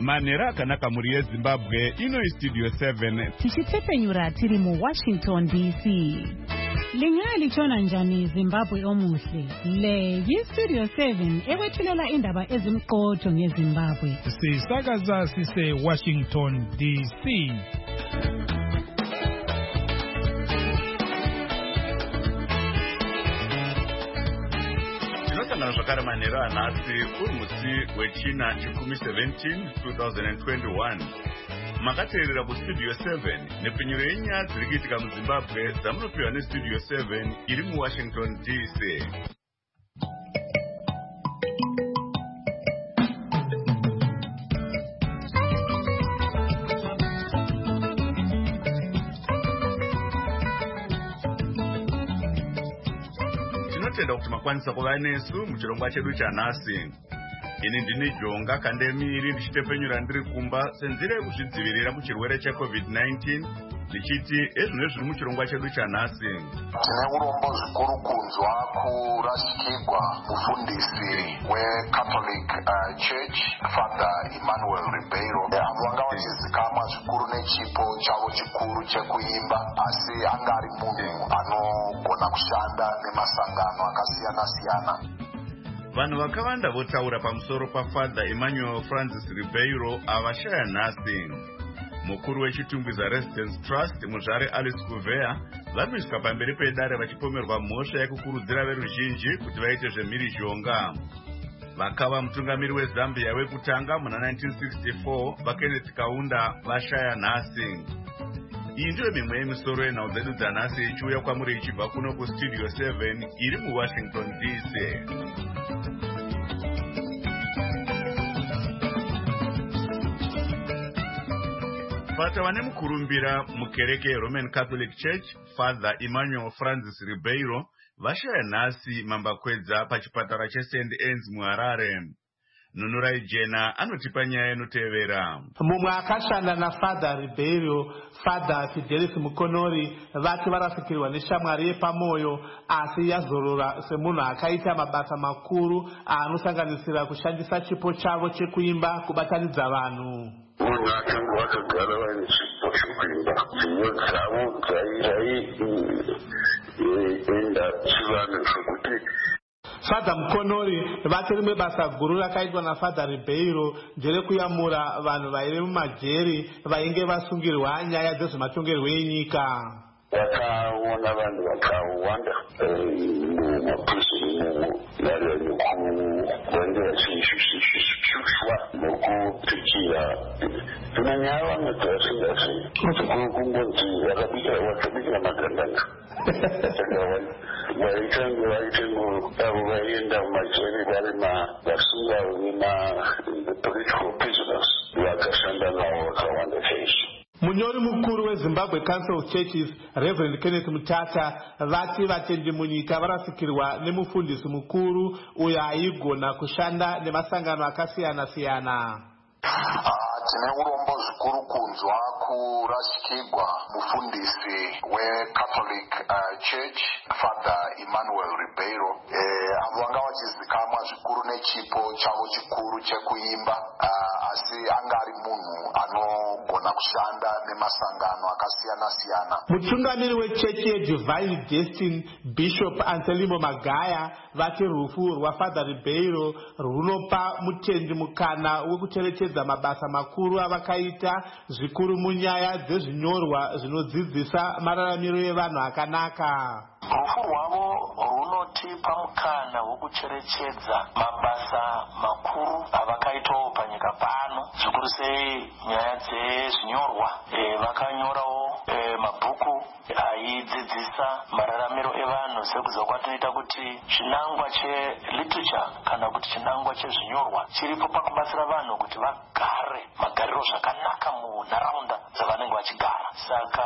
Manera akanaka muri yeZimbabwe ino Studio 7 tichitepenyura tiri mu Washington DC. Lingali chona njani Zimbabwe omuhle. Le Studio 7 ewethulela indaba ezimqotho ngeZimbabwe. Sisakaza sise Washington DC. Zvakare manheru anhasi uri musi wechina chikumi 17 2021 makateerera kustudio 7 nepfenyuro yenyaya dziri kuitika muZimbabwe dzamunopiwa nestudio 7 iri muWashington DC. Tinotenda kuti makwanisa kuva nesu muchirongwa chedu chanhasi. Ini ndini Jonga Kandemiri ndichitepenyura ndiri kumba senzira yekuzvidzivirira kuchirwere cheCovid-19 ndichiti ezvino zviri muchirongwa chedu chanhasi. Tine urombo zvikuru kunzwa kurashikirwa mufundisi weCatholic Church Father Emmanuel Ribeiro avo vanga vachizikamwa zvikuru nechipo chavo chikuru chekuimba asi anga ari munhu anogona kushanda nemasangano akasiyana-siyana. Vanhu vakawanda votaura pamusoro paFather Emmanuel Francis Ribeiro avashaya nhasi. Mukuru wechitumbwiza Residence Trust muzvare Alice Kuvea vari kusvika pamberi pedare vachipomerwa mhosva yekukurudzira veruzhinji kuti vaite zvemhirizhonga. Vakava mutungamiri weZambia wekutanga muna 1964 vaKenneth Kaunda vashaya nhasi. Iyi ndiyo mimwe yemisoro yenhau dzedu dzanhasi ichiuya kwamuri ichibva kuno kustudio 7 iri muWashington DC. Patava nemukurumbira mukereke Roman Catholic Church Father Emmanuel Francis Ribeiro vashaya nhasi mambakwedza pachipatara cheSt. Anne's muHarare. Nunurai Jena anotipa nyaya inotevera. Mumwe akashanda naFather Ribeiro, Father Fidelis Mukonori, vati varasikirwa neshamwari yepamoyo asi yazorora semunhu akaita mabasa makuru anosanganisira kushandisa chipo chavo chekuimba kubatanidza vanhu. Munhu akanga akagara vaine chipo chekuimba dzimwe dzavo dzaienda chivanhu zvokuti Father Mukonori vati rimwe basa guru rakaitwa naFather Ribeiro nderekuyamura vanhu vaive mumajeri vainge vasungirwa nyaya dzezvematongerwo enyika. Vakaona vanhu vakawanda mumaprisoni munhare yekuvange vachishushwa nokupikira kunyanya vamwe dzavasingazivi kungonzi vakabikira magandanga avo vaienda mumajeri vari vasunga vemapolitical prisoners vakashanda navo vakawanda chaizvo. Munyori mukuru weZimbabwe Council of Churches Reverend Kenneth Mutata vati vatendi munyika varasikirwa nemufundisi mukuru uyo aigona kushanda nemasangano akasiyana-siyana. Tine urombo zvikuru kunzwa kurashikirwa mufundisi weCatholic Church Father Emmanuel Ribeiro avo vanga vachizikamwa zvikuru nechipo chavo chikuru chekuimba asi anga ari munhu anogona kushanda nemasangano akasiyana-siyana. Mutungamiri wechechi yeDivine Destiny Bishop Anselmo Magaya vati rufu rwaFather Ribeiro runopa mutendi mukana wekucherechedza mabasa makuru avakaita zvikuru munyaya dzezvinyorwa zvinodzidzisa mararamiro evanhu akanaka. Rufu rwavo runotipa mukana wekucherechedza mabasa makuru avakaitawo panyika pano, zvikuru sei nyaya dzezvinyorwa. Vakanyorawo mabhuku aidzidzisa mararamiro evanhu sekuziva kwatinoita kuti chinangwa cheliturture kana kuti chinangwa chezvinyorwa chiripo pakubatsira vanhu kuti vagare magariro zvakanaka munharaunda dzavanenge vachigara. Saka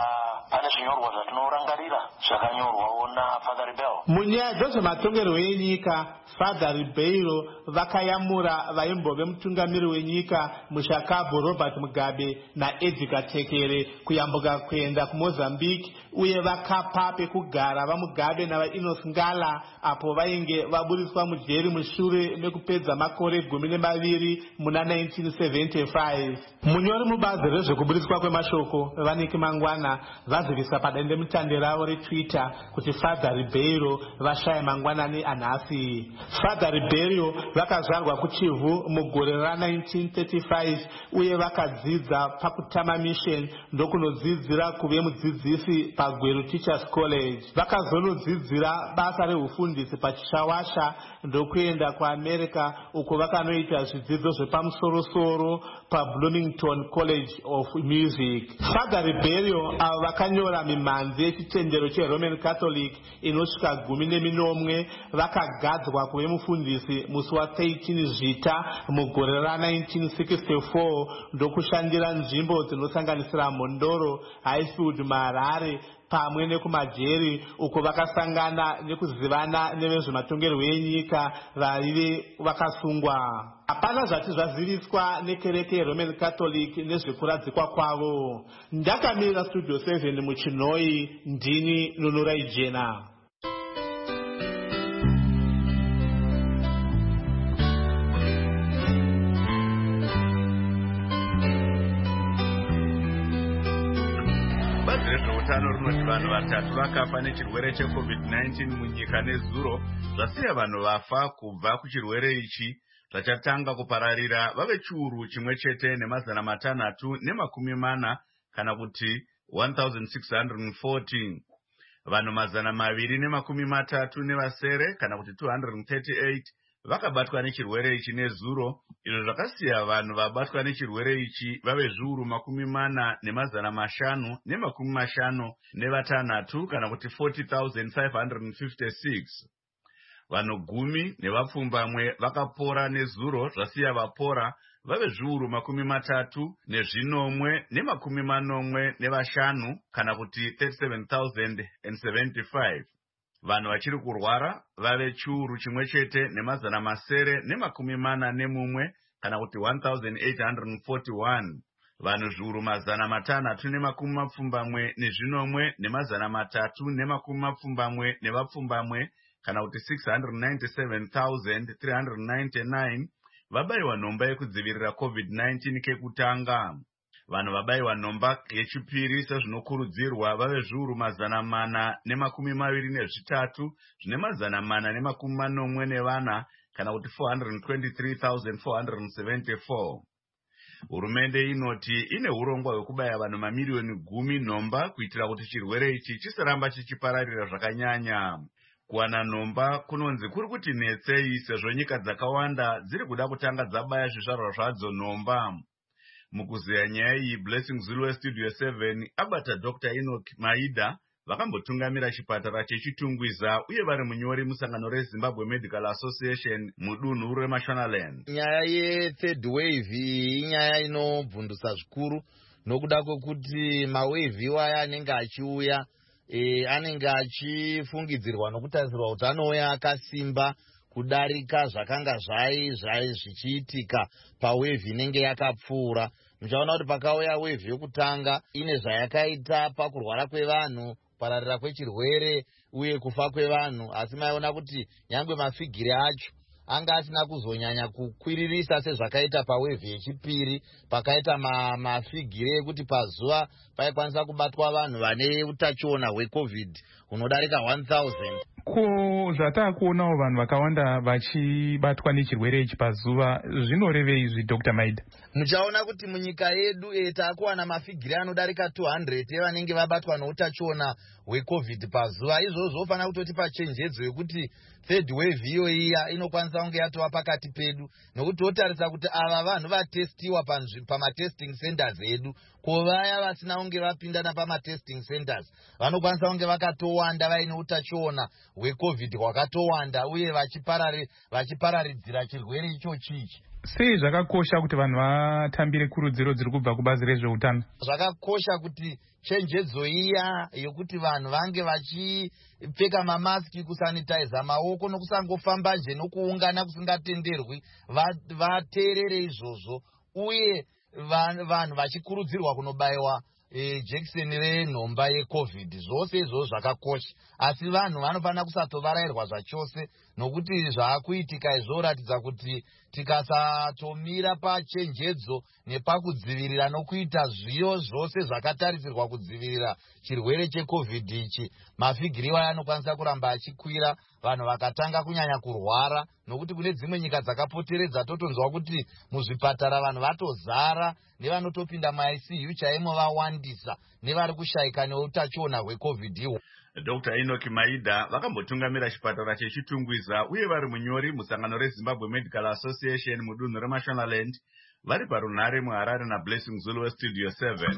pane zvinyorwa zvatinorangarira zvakanyorwawo naFather Ribeiro. Munyaya dzezvematongerwo enyika, Father Ribeiro vakayamura vaimbove mutungamiri wenyika muShakabvu Robert Mugabe naEdgar Tekere kuyambuka kuenda kuMozambique, uye vakapa pekugara vaMugabe navaEnos Ngala apo vainge vaburiswa mujeri mushure mekupedza makore 12 muna 1975. Munyori mubazi rezvekuburiswa kwemashoko Vaniki Mangwana vazivisa padandemutande ravo reTwitter kuti Father Ribeiro vashaya mangwanani anhasi. Father Ribeiro vakazvarwa kuChivu mugore ra1935 uye vakadzidza paKutama Mission ndokunodzidzira kuve mudzidzisi paGweru Teachers College. Vakazonodzidzira basa rehufundisi paChishawasha ndokuenda kuAmerica uko vakanoita zvidzidzo zvepamusoro-soro paBloomington College of Music. Father Ribeiro avo vakanyora mimhanzi yechitendero cheRoman Catholic inosvika 14 vakagadzwa kuve mufundisi musi wa13 Zvita mugore ra1964 ndokushandira nzvimbo dzinosanganisira Mondoro, Highfield, Marare pamwe nekumajeri uko vakasangana nekuzivana nevezvematongerwo enyika vaive vakasungwa. Hapana zvati zvaziviswa nekereke yeRoman Catholic nezvekuradzikwa kwavo. Ndakamirira Studio 7 muChinoi, ndini Nunurai Jena. Utano runoti vanhu vatatu vakafa nechirwere cheCovid-19 munyika nezuro, zvasiya vanhu vafa kubva kuchirwere ichi zvachatanga kupararira vave chiuru chimwe chete ne540 kana kuti 1614. Vanhu 230 kana kuti 238 vakabatwa nechirwere ichi nezuro, izvo zvakasiya vanhu vabatwa nechirwere ichi vave zviuru 40,556 kana kuti 40,556. Vanhu 10 nevapfumbamwe vakapora nezuro, zvasiya vapora vave zviuru 30,585 kana kuti 37,075. Vanhu vachiri kurwara vave chiuru chimwe chete ne541 kana kuti 1,841. Vanhu zviuru 640 nevapfumbamwe kana kuti 697,399 vabayiwa nhomba yekudzivirira COVID-19 kekutanga. Vanhu vabayiwa nhomba yechipiri sezvinokurudzirwa vave zviuru 423 484 kana kuti 423,474. Hurumende inoti ine urongwa hwekubaya vanhu mamiliyoni 10 nhomba kuitira kuti chirwere ichi chisaramba chichipararira zvakanyanya. Kuwana nhomba kunonzi kuri kuti netsei sezvo nyika dzakawanda dziri kuda kutanga dzabaya zvizvarwa zvadzo nhomba. Mukuzeya nyaya iyi, Blessing Zulu weStudio 7 abata Dr. Enoch Maida vakambotungamira chipatara chechitungwiza uye vari munyori musangano reZimbabwe Medical Association mudunhu reMashonaland. Nyaya ye-third wave inyaya inobvundusa zvikuru nokuda kwekuti mawave iwaya anenge achiuya anenge achifungidzirwa nokutarisirwa kuti anouya akasimba kudarika zvakanga zvichiitika pawave inenge yakapfuura. Muchaona kuti pakauya wave yokutanga ine zvayakaita pakurwara kwevanhu, pararira kwechirwere uye kufa kwevanhu, asi maiona kuti nyangwe mafigiri acho anga asina kuzonyanya kukwiririsa sezvakaita pawave yechipiri, pakaita mafigiri ekuti pazuva paikwanisa kubatwa vanhu vane utachiona hweCovid hunodarika 1,000. Ko zvatakuonawo vanhu vakawanda vachibatwa nechirwere ichi pazuva, zvinorevei izvi Dr. Maida? Muchaona kuti munyika yedu takuwana mafigiri anodarika 200 evanenge vabatwa neutachiona hweCovid pazuva. Izvozvo zvofanira kutotipa chenjedzo yekuti third wave iyo iya inokwanisa kunge yatova pakati pedu, nokuti totarisa kuti ava vanhu vatestiwa pamatesting centers edu, kovaya vasina kunge vapindana pamatesting centers vanokwanisa kunge vakatowanda vaine utachiona hwecovid hwakatowanda uye vachipararidzira chirwere ichochichi. Sei zvakakosha kuti vanhu vatambire kurudziro dziri kubva kubazi rezveutano? Zvakakosha kuti chenjedzo iya yokuti vanhu vange vachipfeka mamaski, kusanitiza maoko nokusangofamba nje nokuungana kusingatenderwi, vateerere izvozvo, uye vanhu vachikurudzirwa kunobayiwa jekiseni renhomba yecovid. Zvose izvozvo zvakakosha, asi vanhu vanofanira kusatovarairwa zvachose, nokuti zvaakuitika izvoratidza kuti tikasatomira pachenjedzo nepakudzivirira nokuita zviyo zvose zvakatarisirwa kudzivirira chirwere checovid ichi, mafigiriwa anokwanisa kuramba achikwira, vanhu vakatanga kunyanya kurwara, nokuti kune dzimwe nyika dzakapoteredza totonzwa kuti muzvipatara vanhu vatozara, nevanotopinda muICU chaimo vawandisa, nevari kushayika neutachiona hwecovid ihwo. Dr. Enoch Maida vakambotungamira chipatara chechitungwiza uye vari munyori musangano reZimbabwe Medical Association mudunhu reMashonaland, vari parunhare muHarare naBlessing Zulu weStudio 7.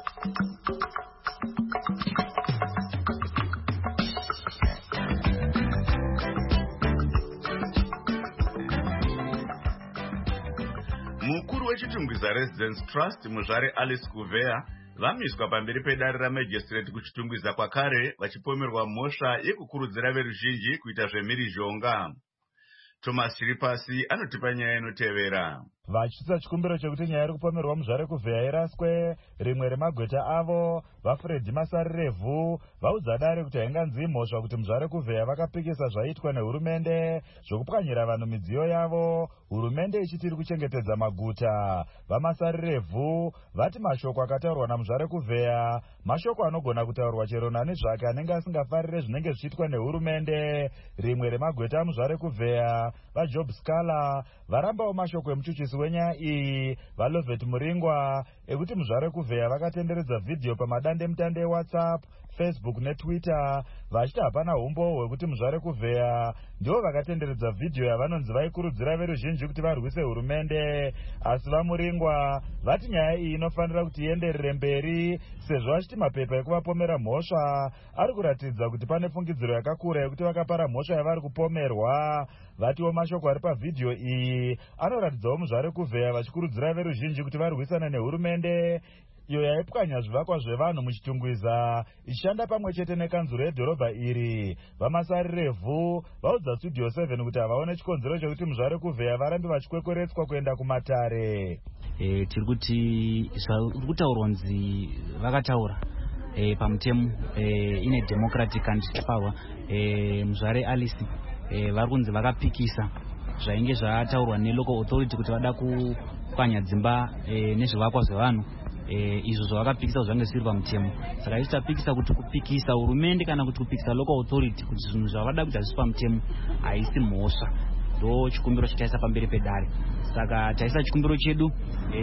Mukuru wechitungwiza Residence Trust muzvare Alice Kuvea vamiswa pamberi pedare ramajistrate kuchitungwiza kwakare vachipomerwa mhosva yekukurudzira veruzhinji kuita zvemhirizhonga. Thomas Chiripasi anotipa nyaya inotevera. Vachiita chikumbiro chekuti nyaya iri kupomerwa muzvare Kuvea iraswe, rimwe remagweta avo vaFred Masarevhu vaudza dare kuti hainganzi mhosva kuti muzvare Kuvea vakapikisa zvaitwa nehurumende zvokupwanyira vanhu midziyo yavo, hurumende ichiti iri kuchengetedza maguta. VaMasarevhu vati mashoko akataurwa namuzvare Kuvea mashoko anogona kutaurwa chero nani zvake anenge asingafarire zvinenge zvichiitwa nehurumende. Rimwe remagweta muzvare Kuvea vaJob Scala varambawo mashoko emuchuchisi wenyaya iyi vaLovet Muringwa ekuti muzvare Kuvea vakatenderedza vhidhiyo pamadandemutande eWhatsApp, Facebook neTwitter vachiti hapana umbo hwekuti muzvare Kuvea ndivo vakatenderedza vhidhiyo yavanonzi vaikurudzira veruzhinji kuti varwise hurumende. Asi vaMuringwa vati nyaya iyi inofanira kuti ienderere mberi sezvo vachiti mapepa ekuvapomera mhosva ari kuratidza kuti pane fungidziro yakakura yekuti vakapara mhosva yavari kupomerwa. Vatiwo mashoko ari pavhidhiyo iyi anoratidzawo muzvare Kuvea vachikurudzira veruzhinji kuti varwisane nehurumende iyo yaipwanya zvivakwa zvevanhu muchitungwiza ichishanda pamwe chete nekanzuro yedhorobha iri. VaMasarevhu vaudza Studio 7 kuti havaone chikonzero chekuti muzvare Kuvea varambe vachikwekweretswa kuenda kumatare. Tiri kuti zvauri kutaurwa nzi vakataura pamutemo ine democratic candidate power, muzvare Alice vari kunzi vakapikisa zvainge zvataurwa nelocal authority kuti vada kupwanya dzimba nezvivakwa zvevanhu, izvo zvavakapikisa zvange zvisiri pamutemo. Saka ichi tapikisa kuti kupikisa hurumende kana kuti kupikisa local authority kuti zvinhu zvavada kuti hazvisi pamutemo haisi mhosva. Ndo chikumbiro chataisa pamberi pedare. Saka taisa chikumbiro chedu,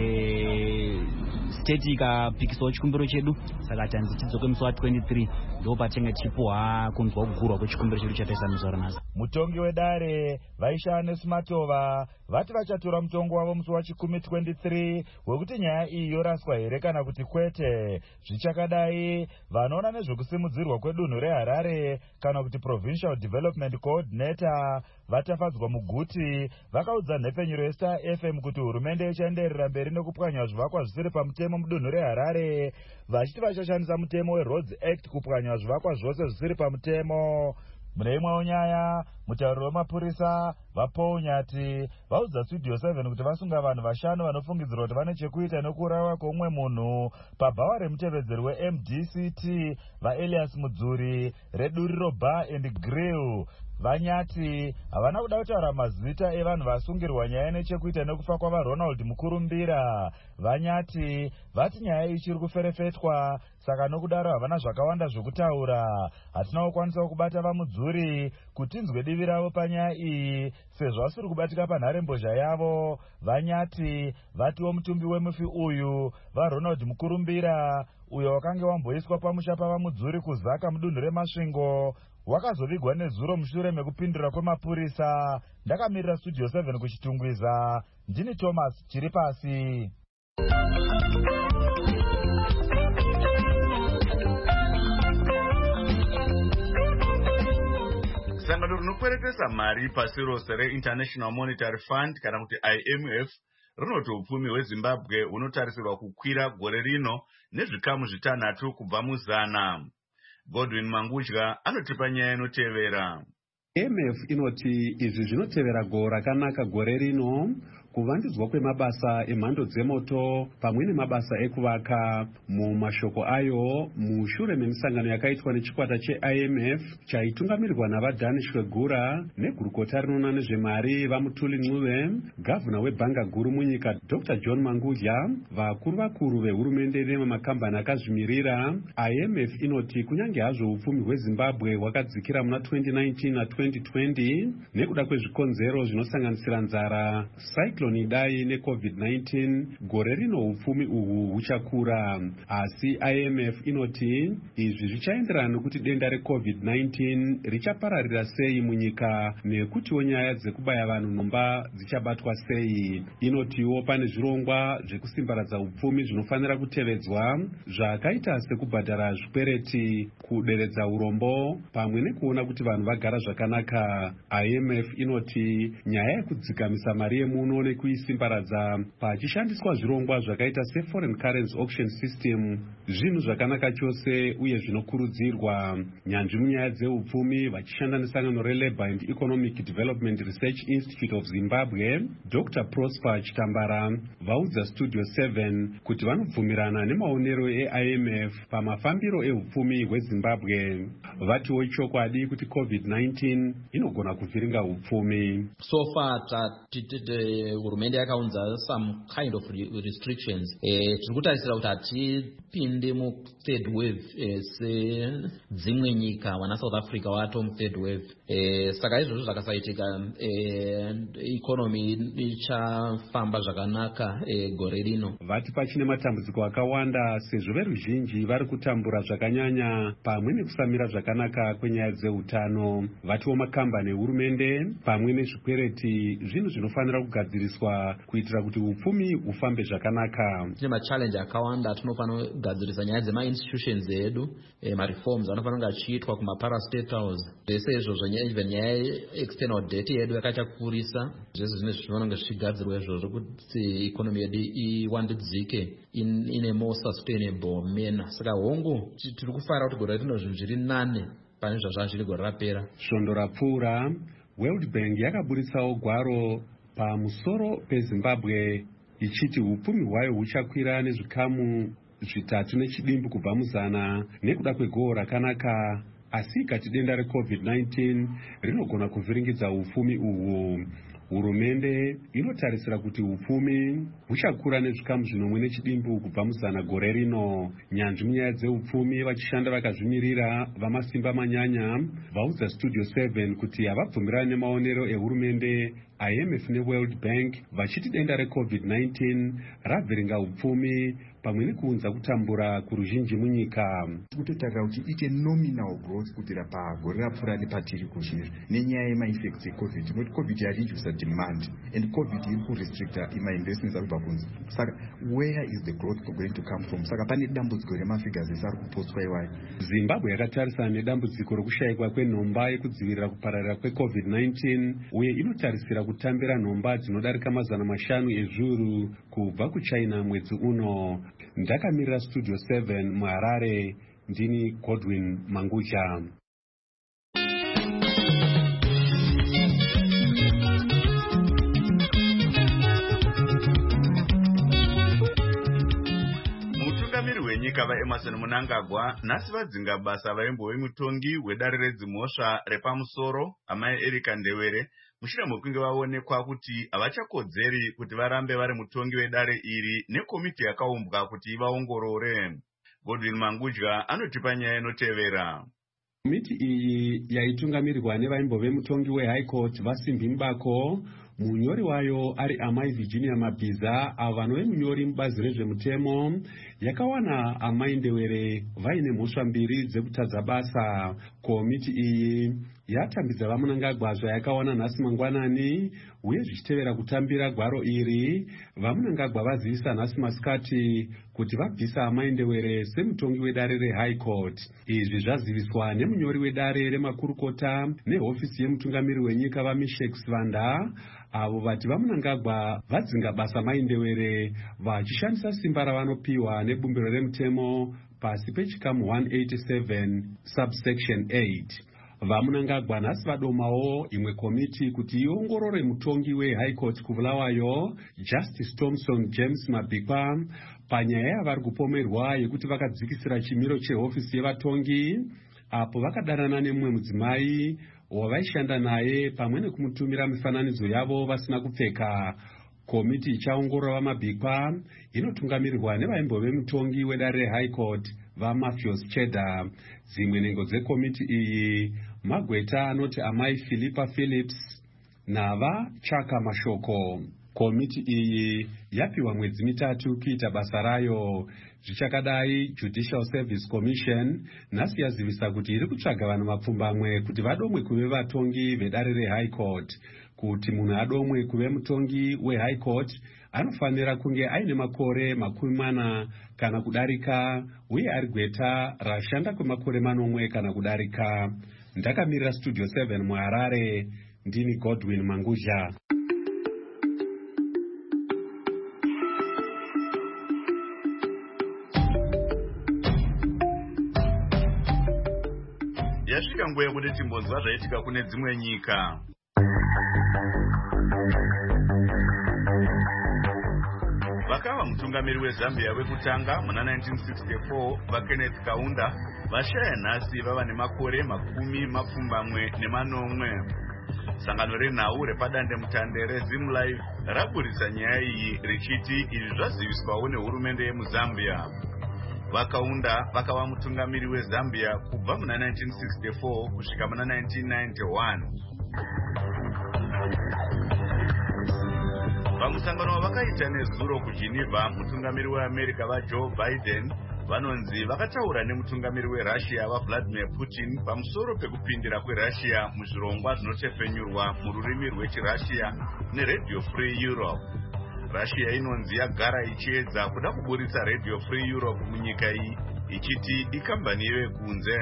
state ikapikisawo chikumbiro chedu, saka tanzi tidzoke musi wa23 ndo patenge tichipuwa kunzwa kugurwa kwechikumbiro chedu chataisa muzuva ranhasi. Mutongi wedare vaishane Sumatova vati vachatora mutongo wavo musi wa23 wekuti nyaya iyi yoraswa here kana kuti kwete. Zvichakadai vanoona nezvekusimudzirwa kwedunhu reHarare kana kuti Provincial Development Coordinator vatafadzwa muguti vakaudza nhepfenyuro yeStar FM kuti hurumende ichaenderera mberi nekupwanya zvivakwa zvisiri pamutemo mudunhu reHarare, vachiti vachashandisa mutemo weRoads Act kupwanya zvivakwa zvose zvisiri pamutemo. Mune imwewo nyaya, mutauriri wemapurisa vaPaul Nyati vaudza Studio 7 kuti vasunga vanhu vashanu vanofungidzirwa kuti vane chekuita nokurayiwa kwoumwe munhu pabhawa remutevedzeri weMDCT vaElias Mudzuri reduriro Bar and Grill. VaNyati havana kuda kutaura mazita evanhu vasungirwa nyaya nechekuita nekufa kwavaRonald Mukurumbira. VaNyati vati nyaya ichiri kuferefetwa, saka nokudaro havana zvakawanda zvokutaura. Hatina kukwanisawo kubata vaMudzuri kuti tinzwe divi ravo panyaya iyi sezvo asiri kubatika panharembozha yavo. VaNyati vatiwo mutumbi wemufi uyu vaRonald Mukurumbira uyo wakange wamboiswa pamusha pavaMudzuri kuzaka mudunhu reMasvingo wakazovigwa nezuro mushure mekupindura kwemapurisa. Ndakamirira Studio 7 kuchitungwiza, ndini Thomas Chiripasi. sangano rinokweretesa mari pasi rose reInternational Monetary Fund kana kuti IMF rinoti upfumi hweZimbabwe hunotarisirwa kukwira gore rino nezvikamu 6 kubva muzana. Godwin Mangudya anotipa nyaya inotevera. IMF inoti izvi zvinotevera gore rakanaka gore rino, kuvandudzwa kwemabasa emhando dzemoto pamwe nemabasa ekuvaka. Mumashoko ayo, mushure memisangano yakaitwa nechikwata cheIMF chaitungamirirwa navaDanish Kwegura negurukota rinoona nezvemari vaMutuli Ncube, gavhuna webhanga guru munyika Dr. John Mangudya, vakuru vehurumende nevamakambani akazvimirira, IMF inoti kunyange hazvo upfumi hweZimbabwe hwakadzikira muna 2019 na2020 nekuda kwezvikonzero zvinosanganisira nzara, cyclone Idai neCovid-19, gore rino upfumi uhu huchakura. Asi IMF inoti izvi zvichaenderana nokuti denda reCovid-19 richapararira sei munyika nekutiwo nyaya dzekubaya vanhu nhomba dzichabatwa sei. Inotiwo pane zvirongwa zvekusimbaradza upfumi zvinofanira kutevedzwa zvakaita sekubhadhara zvikwereti, kuderedza urombo pamwe nekuona kuti vanhu vagara zvakanaka. IMF inoti nyaya yekudzikamisa mari yemuno nekuisimbaradza pachishandiswa zvirongwa zvakaita seForeign Currency Auction System zvinhu zvakanaka chose uye zvinokurudzirwa. Nyanzvi munyaya dzeupfumi vachishanda nesangano reLabour and Economic Development Research Institute of Zimbabwe, Dr. Prosper Chitambara, vaudza Studio 7 kuti vanobvumirana nemaonero eIMF pamafambiro eupfumi hweZimbabwe. Vatiwo ichokwadi kuti COVID-19 inogona kuvhiringa upfumi. So far hurumende yakaunza some kind of restrictions. Tiri kutarisira kuti hatipinde mu-third wave sedzimwe nyika, vana South Africa vato mu-third wave. Saka izvozvo zvakasaitika, economy ichafamba zvakanaka gore rino. Vati pachine matambudziko akawanda sezvo veruzhinji vari kutambura zvakanyanya pamwe nekusamira zvakanaka kwenyaya dzeutano. Vatiwo makambani ehurumende pamwe nezvikwereti zvinhu zvinofanira kugadziriswa kuitira kuti upfumi hufambe zvakanaka. Tine machallenge akawanda atinofanira kugadzirisa nyaya dzemainstitutions edu, mareforms anofanira kunge achiitwa kumaparastatals. Zvese izvozvo even nyaya external debt yedu yakachakurisa. Zvese zvine zvinonge zvichigadzirwa izvozvo kuti economy yedu iwandudzike in a more sustainable manner. Saka hongu tiri kufara kuti gore rino zvinhu zviri nane pane zvazviri gore rapera. Svondo rapfuura, World Bank yakaburitsawo gwaro pamusoro peZimbabwe ichiti upfumi hwayo huchakwira nezvikamu 3.7 kubva muzana nekuda kwegoho rakanaka, asi ikati denda reCovid-19 rinogona kuvhiringidza upfumi uhwu. Hurumende inotarisira kuti upfumi huchakura nezvikamu 1.7 kubva muzana gore rino. Nyanzvi munyaya dzeupfumi vachishanda vakazvimirira vamasimba manyanya vaudza Studio 7 kuti havabvumirani nemaonero ehurumende, IMF neWorld Bank vachiti denda reCovid-19 rabviringa upfumi pamwe nekuunza kutambura kuruzhinji munyika. Kutotarira kuti ite nominal growth kutira pagore rapfuura nepatiri kuzvizvi nenyaya yemaeffects eCovid, nekuti Covid yaredusa demand and Covid iri kurestricta investments arikubva kunze. Saka where is the growth going to come from? Saka pane dambudziko remafigures esi ari kuposwa iwayo. Zimbabwe yakatarisana nedambudziko rekushayikwa kwenhomba yekudzivirira kupararira kweCovid-19 uye inotarisira kutambira nhomba dzinodarika 500 ezviuru kubva kuChina mwedzi uno. Ndakamirira Studio 7 muHarare, ndini Godwin Mangudya. Mutungamiri wenyika vaEmerson Mnangagwa nhasi vadzinga basa vaimbove mutongi wedare redzimhosva repamusoro amai Erika Ndewere mushure mekunge vaonekwa kuti havachakodzeri kuti varambe vari mutongi wedare iri nekomiti yakaumbwa kuti ivaongorore. Godwin Mangudya anotipa nyaya inotevera. Komiti iyi yaitungamirirwa nevaimbove mutongi weHigh Court Vasimbi Mbako, munyori wayo ari amai Virginia Mabhiza, avo vanove munyori mubazi rezvemutemo, yakawana amai Ndewere vaine mhosva 2 dzekutadza basa. Komiti iyi yatambidza vamunangagwa zvayakawana nhasi mangwanani, uye zvichitevera kutambira gwaro iri, vamunangagwa vazivisa nhasi masikati kuti vabvisa Amaindewere semutongi wedare reHigh Court. Izvi zvaziviswa nemunyori wedare remakurukota nehofisi yemutungamiri wenyika vaMishek Svanda, avo vati vamunangagwa vadzinga basa Maindewere vachishandisa simba ravanopiwa nebumbiro remutemo pasi pechikamu 187 subsection 8. Vamunangagwa nhasi vadomawo imwe komiti kuti iongorore mutongi weHigh Court kuBulawayo Justice Thompson James Mabikwa panyaya yavari kupomerwa yekuti vakadzikisira chimiro chehofisi yevatongi apo vakadanana nemumwe mudzimai wavaishanda naye pamwe nekumutumira mifananidzo yavo vasina kupfeka. Komiti ichaongorora vaMabikwa inotungamirirwa nevaimbove mutongi wedare reHigh Court vaMatthews Cheda. Dzimwe nhengo dzekomiti iyi magweta anoti amai Philippa Phillips navaChaka Mashoko. Komiti iyi yapiwa mwedzi mitatu kuita basa rayo. Zvichakadai, Judicial Service Commission nhasi yazivisa kuti iri kutsvaga vanhu mapfumbamwe kuti vadomwe kuve vatongi vedare reHigh Court. Kuti munhu adomwe kuve mutongi weHigh Court anofanira kunge aine makore 40 kana kudarika, uye ari gweta rashanda kwemakore 8 kana kudarika. Ndakamirira Studio 7 muHarare, ndini Godwin Manguzha. Yasvika nguva yekuti timbonzwa zvaitika kune dzimwe nyika. Vakava mutungamiri weZambia wekutanga muna 1964 vaKenneth Kaunda vashaya nhasi vava nemakore 80 Sangano renhau repadande mutande reZimLife raburisa nyaya iyi richiti izvi zvaziviswawo nehurumende yemuZambia. Vakaunda vakava mutungamiri weZambia kubva muna 1964 kusvika muna 1991. Pamusangano wavakaita nezuro kuGeneva, mutungamiri weAmerica vaJoe Biden vanonzi vakataura nemutungamiri weRussia vaVladimir Putin pamusoro pekupindira kweRussia muzvirongwa zvinotefenyurwa mururimi rwechiRussia neRadio Free Europe. Russia inonzi yagara ichiedza kuda kuburitsa Radio Free Europe munyika iyi, ichiti ikambani yekunze.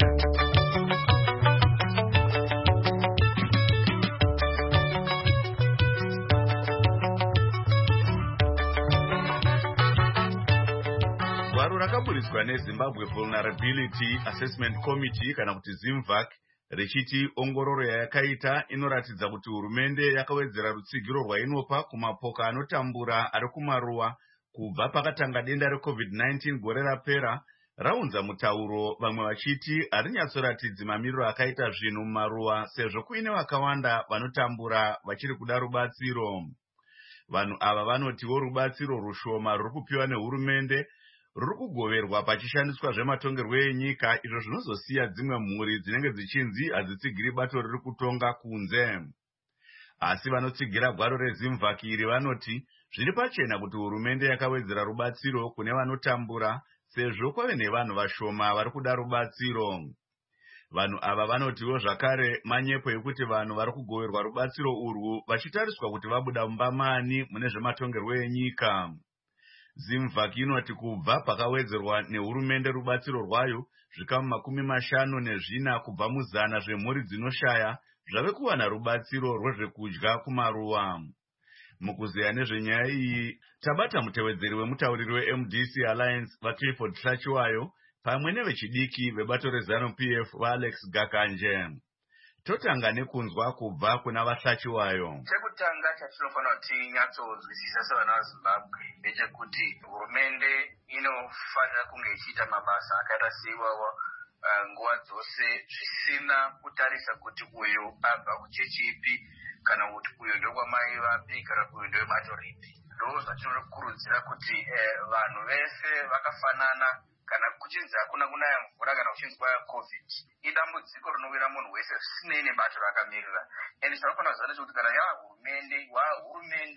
Gwaro rakaburitswa neZimbabwe Vulnerability Assessment Committee kana kuti ZIMVAC richiti ongororo yayakaita inoratidza kuti hurumende yakawedzera rutsigiro rwainopa kumapoka anotambura ari kumaruwa kubva pakatanga denda reCovid-19 gore rapera. Raunza mutauro vamwe vachiti harinyatsoratidzi mamiriro akaita zvinhu mumaruwa sezvo kuine vakawanda vanotambura vachiri kuda rubatsiro. Vanhu ava vanotiwo rubatsiro rushoma ruri kupiwa nehurumende ruri kugoverwa pachishandiswa zvematongerwo enyika, izvo zvinozosiya dzimwe mhuri dzinenge dzichinzi hadzitsigiri bato riri kutonga kunze. Asi vanotsigira gwaro reZimVAC iri vanoti zviri pachena kuti hurumende yakawedzera rubatsiro kune vanotambura sezvo kwave nevanhu vashoma vari kuda rubatsiro. Vanhu ava vanotiwo zvakare manyepo ekuti vanhu vari kugoverwa rubatsiro urwu vachitariswa kuti vabuda mumbamani mune zvematongerwo enyika. ZIMVAC inoti kubva pakawedzerwa nehurumende rubatsiro rwayo zvikamu 54 kubva muzana zvemhuri dzinoshaya zvave kuwana rubatsiro rwezvekudya kumaruwa. Mukuzeya nezvenyaya iyi tabata mutevedzeri wemutauriri weMDC Alliance vaClifford Hlachiwayo pamwe nevechidiki vebato reZANU-PF vaAlex Gakanje. Totanga nekunzwa kubva kuna vaHlachiwayo. Chekutanga chatinofanira kuti tinyatsodzwisisa sevana vaZimbabwe ndechekuti hurumende inofanira kunge ichiita mabasa akaita seiwawa nguva dzose zvisina kutarisa kuti uyu abva kuchechi ipi kana kuti uyu ndokwamai vapi kana uyu ndowebato ripi. Ndo zvatinokurudzira kuti vanhu vese vakafanana kana kuchinzi hakuna kunaya mvura kana kuchinzi kwaya COVID idambudziko rinowira munhu wese zvisinei nebato rakamirira. Ende zvinofanira kuziva kuti kana yava hurumende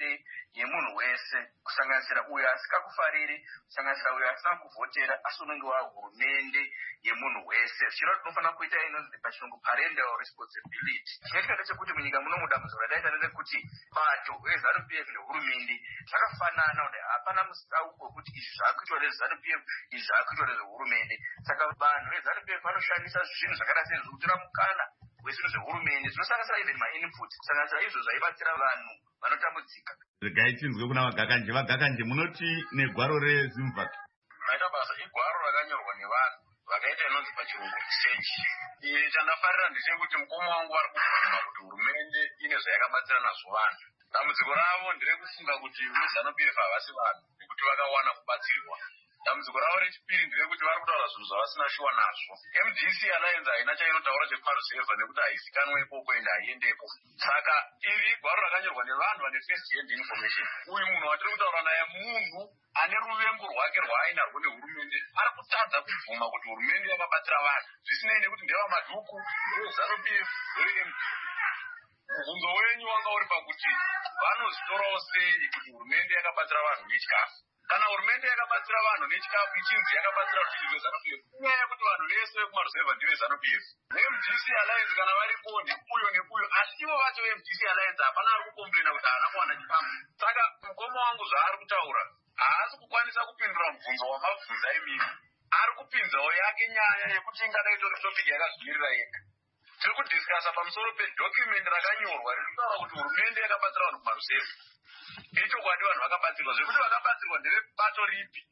yemunhu wese kusanganisira uyo asikakufariri, kusanganisira uyo asina kuvhotera, asi unenge wahurumende yemunhu wese. Chiro tinofanira kuita inonzi pachirungu parental responsibility. Chinoitika ndechekuti munyika muno mudambudziko radaita ndechekuti bato reZANU-PF nehurumende zvakafanana, kuti hapana musauko wekuti izvi zvaakuitwa neZANU-PF, izvi zvaakuitwa nezvehurumende. Saka vanhu veZANU-PF vanoshandisa zvinhu zvakada sezvekutora mukana wezvinhu zvehurumende zvinosanganisira even mainput, kusanganisira izvo zvaibatsira vanhu vanotambudzika. Regai tinzwe kuna Vagakanje. Vagakanje, munoti negwaro reZimVAC raita basa igwaro rakanyorwa nevanhu vakaita inonzi pachirungu research. Chandafarira ndechekuti mukoma wangu vari kufunga kuti hurumende ine zvayakabatsira nazvo vanhu. Dambudziko ravo nderekufunga kuti veZANU-PF havasi vanhu nekuti vakawana kubatsirwa. Dambudziko ravo rechipiri nderekuti vari kutaura zvinhu zvavasina shuwa nazvo. MDC Alliance haina chainotaura cheparuseva nekuti haizikanwe ikoko ende haiendepo. Saka iri gwaro rakanyorwa nevanhu vane first hand information. Uyu munhu watiri kutaura naye munhu ane ruvengo rwake rwaainarwo nehurumende, ari kutadza kubvuma kuti hurumende yakabatsira vanhu zvisinei nekuti ndevamaduku, veZANU-PF, veMDC. Mubvunzo wenyu wanga uri pakuti vanozvitorawo sei kuti hurumende yakabatsira vanhu nechikafu. Kana hurumende yakabatsira vanhu nechikafu ichinzi yakabatsira rutivi rweZANU-PF, inyaya yekuti vanhu vese vekumaruzevha ndiveZANU-PF. VeMDC Alliance kana varipo nekuyo nekuyo, asi ivo vacho veMDC Alliance hapana ari kukomplena kuti haana kuwana chikafu. Saka mukoma wangu zvaari kutaura haasi kukwanisa kupindura mubvunzo wamabvunza emimi. Ari kupinzawo yake nyaya yekuti ingadaita topiki yakazvimirira yega. Tiri kudhiskasa pamusoro pedocument rakanyorwa ririkutaura kuti hurumende yakabatsira vanhu kumaruzevha. Ichokwadi vanhu vakabatsirwa, zvekuti vakabatsirwa ndevebato ripi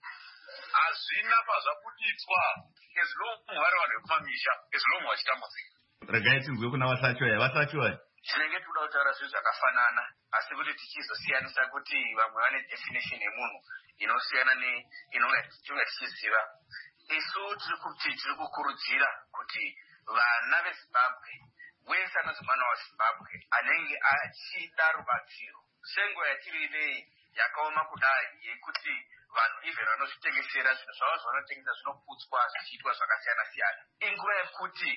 hazvina pazvakuditswa ezilomhu vari vanhu vekumamisha, ezilomhu vachitambudzika. Regai tinzwe kuna Vasachoya. Vasachoya, tinenge tinoda kutaura zvinhu zvakafanana, asi kuti tichizosiyanisa kuti vamwe vane definition yemunhu inosiyana inonga tichiziva. Isu tiri kukurudzira kuti vana veZimbabwe, wese anonzi mwana waZimbabwe anenge achida rubatsiro senguva yatiri inei yakaoma kudai yekuti vanhu even vanozvitengesera zvinhu zvavo zvavanotengesa zvinoputswa zvichiitwa zvakasiyana siyana, inguva yekuti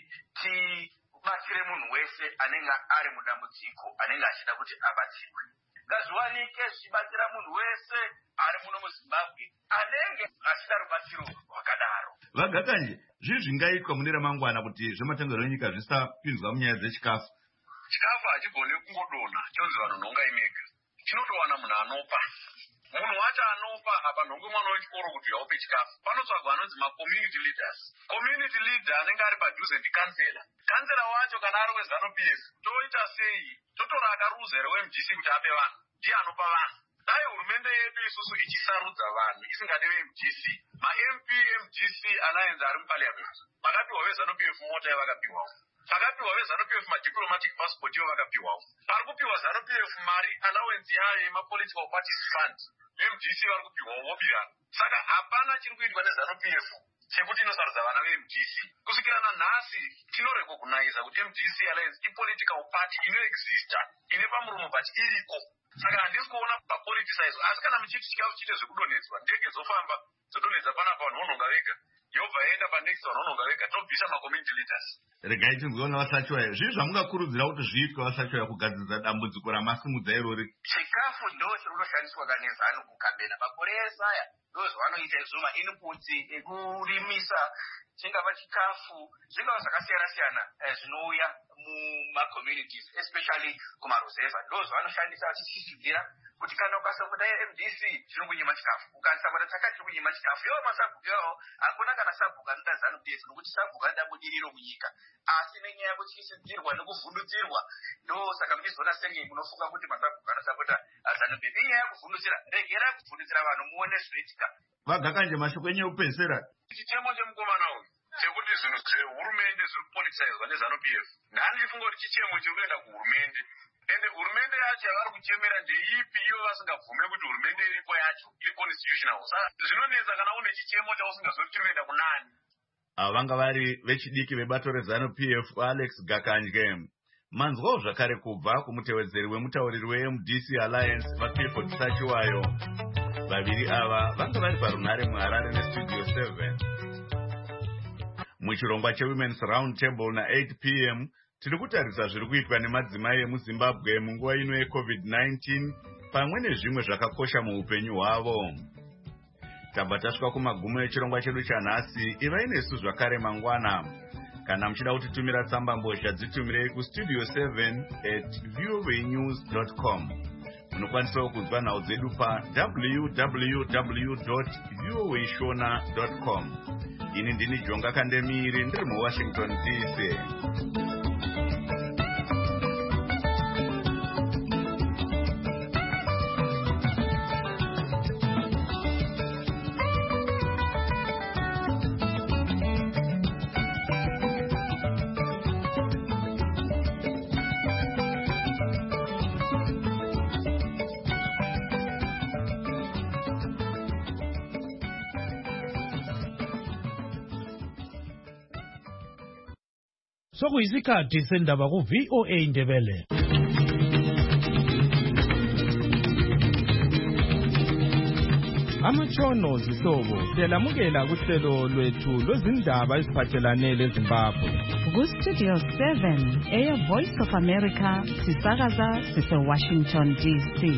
tibatsire munhu wese anenge ari mudambudziko, anenge achida kuti abatsirwe. Ngazviwanike zvichibatsira munhu wese ari muno muZimbabwe anenge achida rubatsiro rwakadaro. Vagakanje, zvii zvingaitwa mune ramangwana kuti zvematangiro enyika zvisapinzwa munyaya dzechikafu? Chikafu hachigone kungodonha chonzi vanhu nhonga imega, chinotowana munhu anopa. Munhu wacho anopa apa nhongo mwana wechikoro kuti aupe chikafu. Panotsvagwa anonzi macommunity leaders. Community leader anenge ari padhuze ndikansela. Kansela wacho kana ari weZANU-PF, toita sei? Totora akaruza here weMDC kuti ape vanhu, ndiye anopa vanhu. Dai hurumende yedu isusu ichisarudza vanhu isingade veMDC, ma-MP MDC Alliance ari muparliament, vakapiwa veZANU-PF mota yavakapiwawo, vakapiwa veZANU-PF madiplomatic passport ivo vakapiwawo, vari kupiwa ZANU-PF mari allowance yayo yemapolitical parties fund, MDC vari kupiwawo vobirana. Saka hapana chiri kuitwa neZANU-PF chekuti inosarudza vana veMDC. Kusvikira nanhasi tinorecognize kuti MDC Alliance ipolitical party inoexista, ine pamuromo but iriko. Saka handisi kuona papoliticizwa, asi kana muchiti chikafu chiite zvekudonhedzwa, ndege dzofamba dzodonhedza panapa vanhu vononga vega, yobva yaenda panext vanhu vononga vega, tobvisa macommunity leaders. Regai tinzwewo Vasachoya, zvii zvamungakurudzira kuti zviitwe Vasachoya kugadzirisa dambudziko ramasimudza irori? Chikafu ndo chiri kutoshandiswa kanezano kukambena makore ese aya, ndozvavanoita izvo mainputs ekurimisa, chingava chikafu, zvingava zvakasiyana siyana zvinouya mumacommunities especially kumaruzevha, ndozvavanoshandisa vachichichidzira kuti kana ukasakuda MDC chiri kunyima chikafu, ukasakuda chakati chiri kunyima chikafu, iwo masabhuku iwawo hakuna kana sabhuku anoita ZANU-PF nokuti sabhuku adabudiriro munyika, asi nenyaya yekutyisidzirwa nekuvhundutsirwa ndosaka muchizoona senge munofunga kuti masabhuku anosapota ZANU-PF. Inyaya yekuvhundutsira, regerai kuvhundutsira vanhu muone zvinoitika. Vagakanje, mashoko enyu ekupedzisira. Chichemo chemukomana uyu chekuti zvinhu zvehurumende zviri kupoliticizwa neZANU-PF, ndandifunga kuti chichemo chiri kuenda kuhurumende, ende hurumende yacho yavari kuchemera ndeipi iyo vasingabvume kuti hurumende iripo yacho iri constitutional. Saka zvinonetsa kana une chichemo chausingazori chiri kuenda kunani. Ava vanga vari vechidiki vebato reZANU-PF Alex Gakanje. Manzwawo zvakare kubva kumutevedzeri wemutauriri weMDC Alliance vaPilford Sachiwayo. Vaviri ava vanga vari parunhare muHarare neStudio 7. Muchirongwa cheWomen's Round Table na8 p.m. tiri kutarisa zviri kuitwa nemadzimai emuZimbabwe munguva ino yeCovid-19 pamwe nezvimwe zvakakosha muupenyu hwavo. Tabva tasvika kumagumo echirongwa chedu chanhasi. Ivai nesu zvakare mangwana. Kana muchida kutitumira tsamba mbozha dzitumirei kustudio 7@voanews.com. Munokwanisa kunzwa nhau dzedu pa www.voashona.com. Ini ndini Jonga Kandemiri ndiri muWashington DC. Sokuyisikhathi sendaba ku VOA Indebele. Amatshono zihlobo siyalamukela kuhlelo lwethu lwezindaba eziphathelane leZimbabwe. Ku-Studio 7 eya Voice of America sisakaza sise-Washington DC.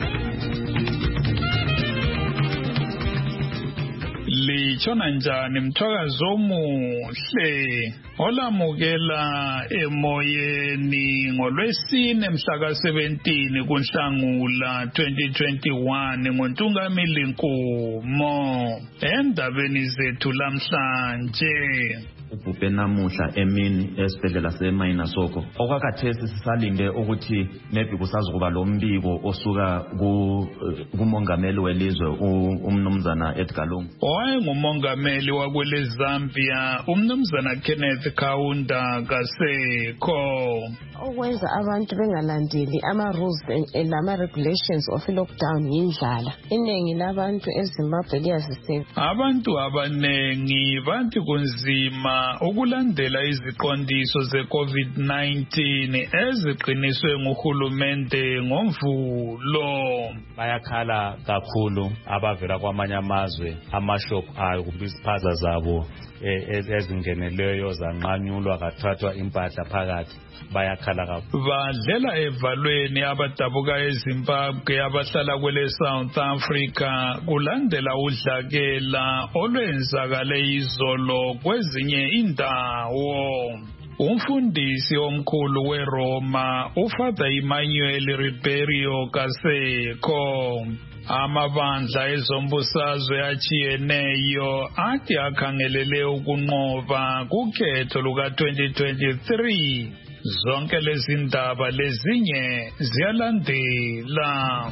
Litshona njani mthwakazi omuhle olamukela emoyeni ngolwesine mhlaka 17 kuNhlangula 2021 ngoNtungamili Nkumo. Endabeni zethu lamhlanje ubhubhe namuhla emini esibhedlela seMainasoko. Okwakhathesi sisalinde ukuthi maybe kusazokuba lo mbiko osuka kumongameli welizwe umnumzana Edgar Lungu. Wayengumongameli wakwele Zambia umnumzana Kenneth Kaunda Kasekho. Okwenza abantu bengalandeli ama-rules nama-regulations of lockdown yindlala. Iningi labantu eZimbabwe liyaziseka. Abantu abanengi bathi kunzima ukulandela iziqondiso ze-COVID-19 eziqiniswe nguhulumende ngoMvulo. Bayakhala kakhulu abavela kwamanye amazwe amashop ayo kumbe iziphaza zabo ezingeneleyo zanqanyulwa kathathwa impahla phakathi. Bayakhala kakhulu. Badlela evalweni abadabuka eZimbabwe abahlala kwele South Africa kulandela udlakela olwenzakale izolo kwezinye indawo. Umfundisi omkhulu weRoma uFather Emmanuel Ribeiro Kasekho amabandla ezombusazwe achiyeneyo athi akhangelele ukunqoba kukhetho luka-2023. Zonke lezi ndaba lezinye ziyalandela.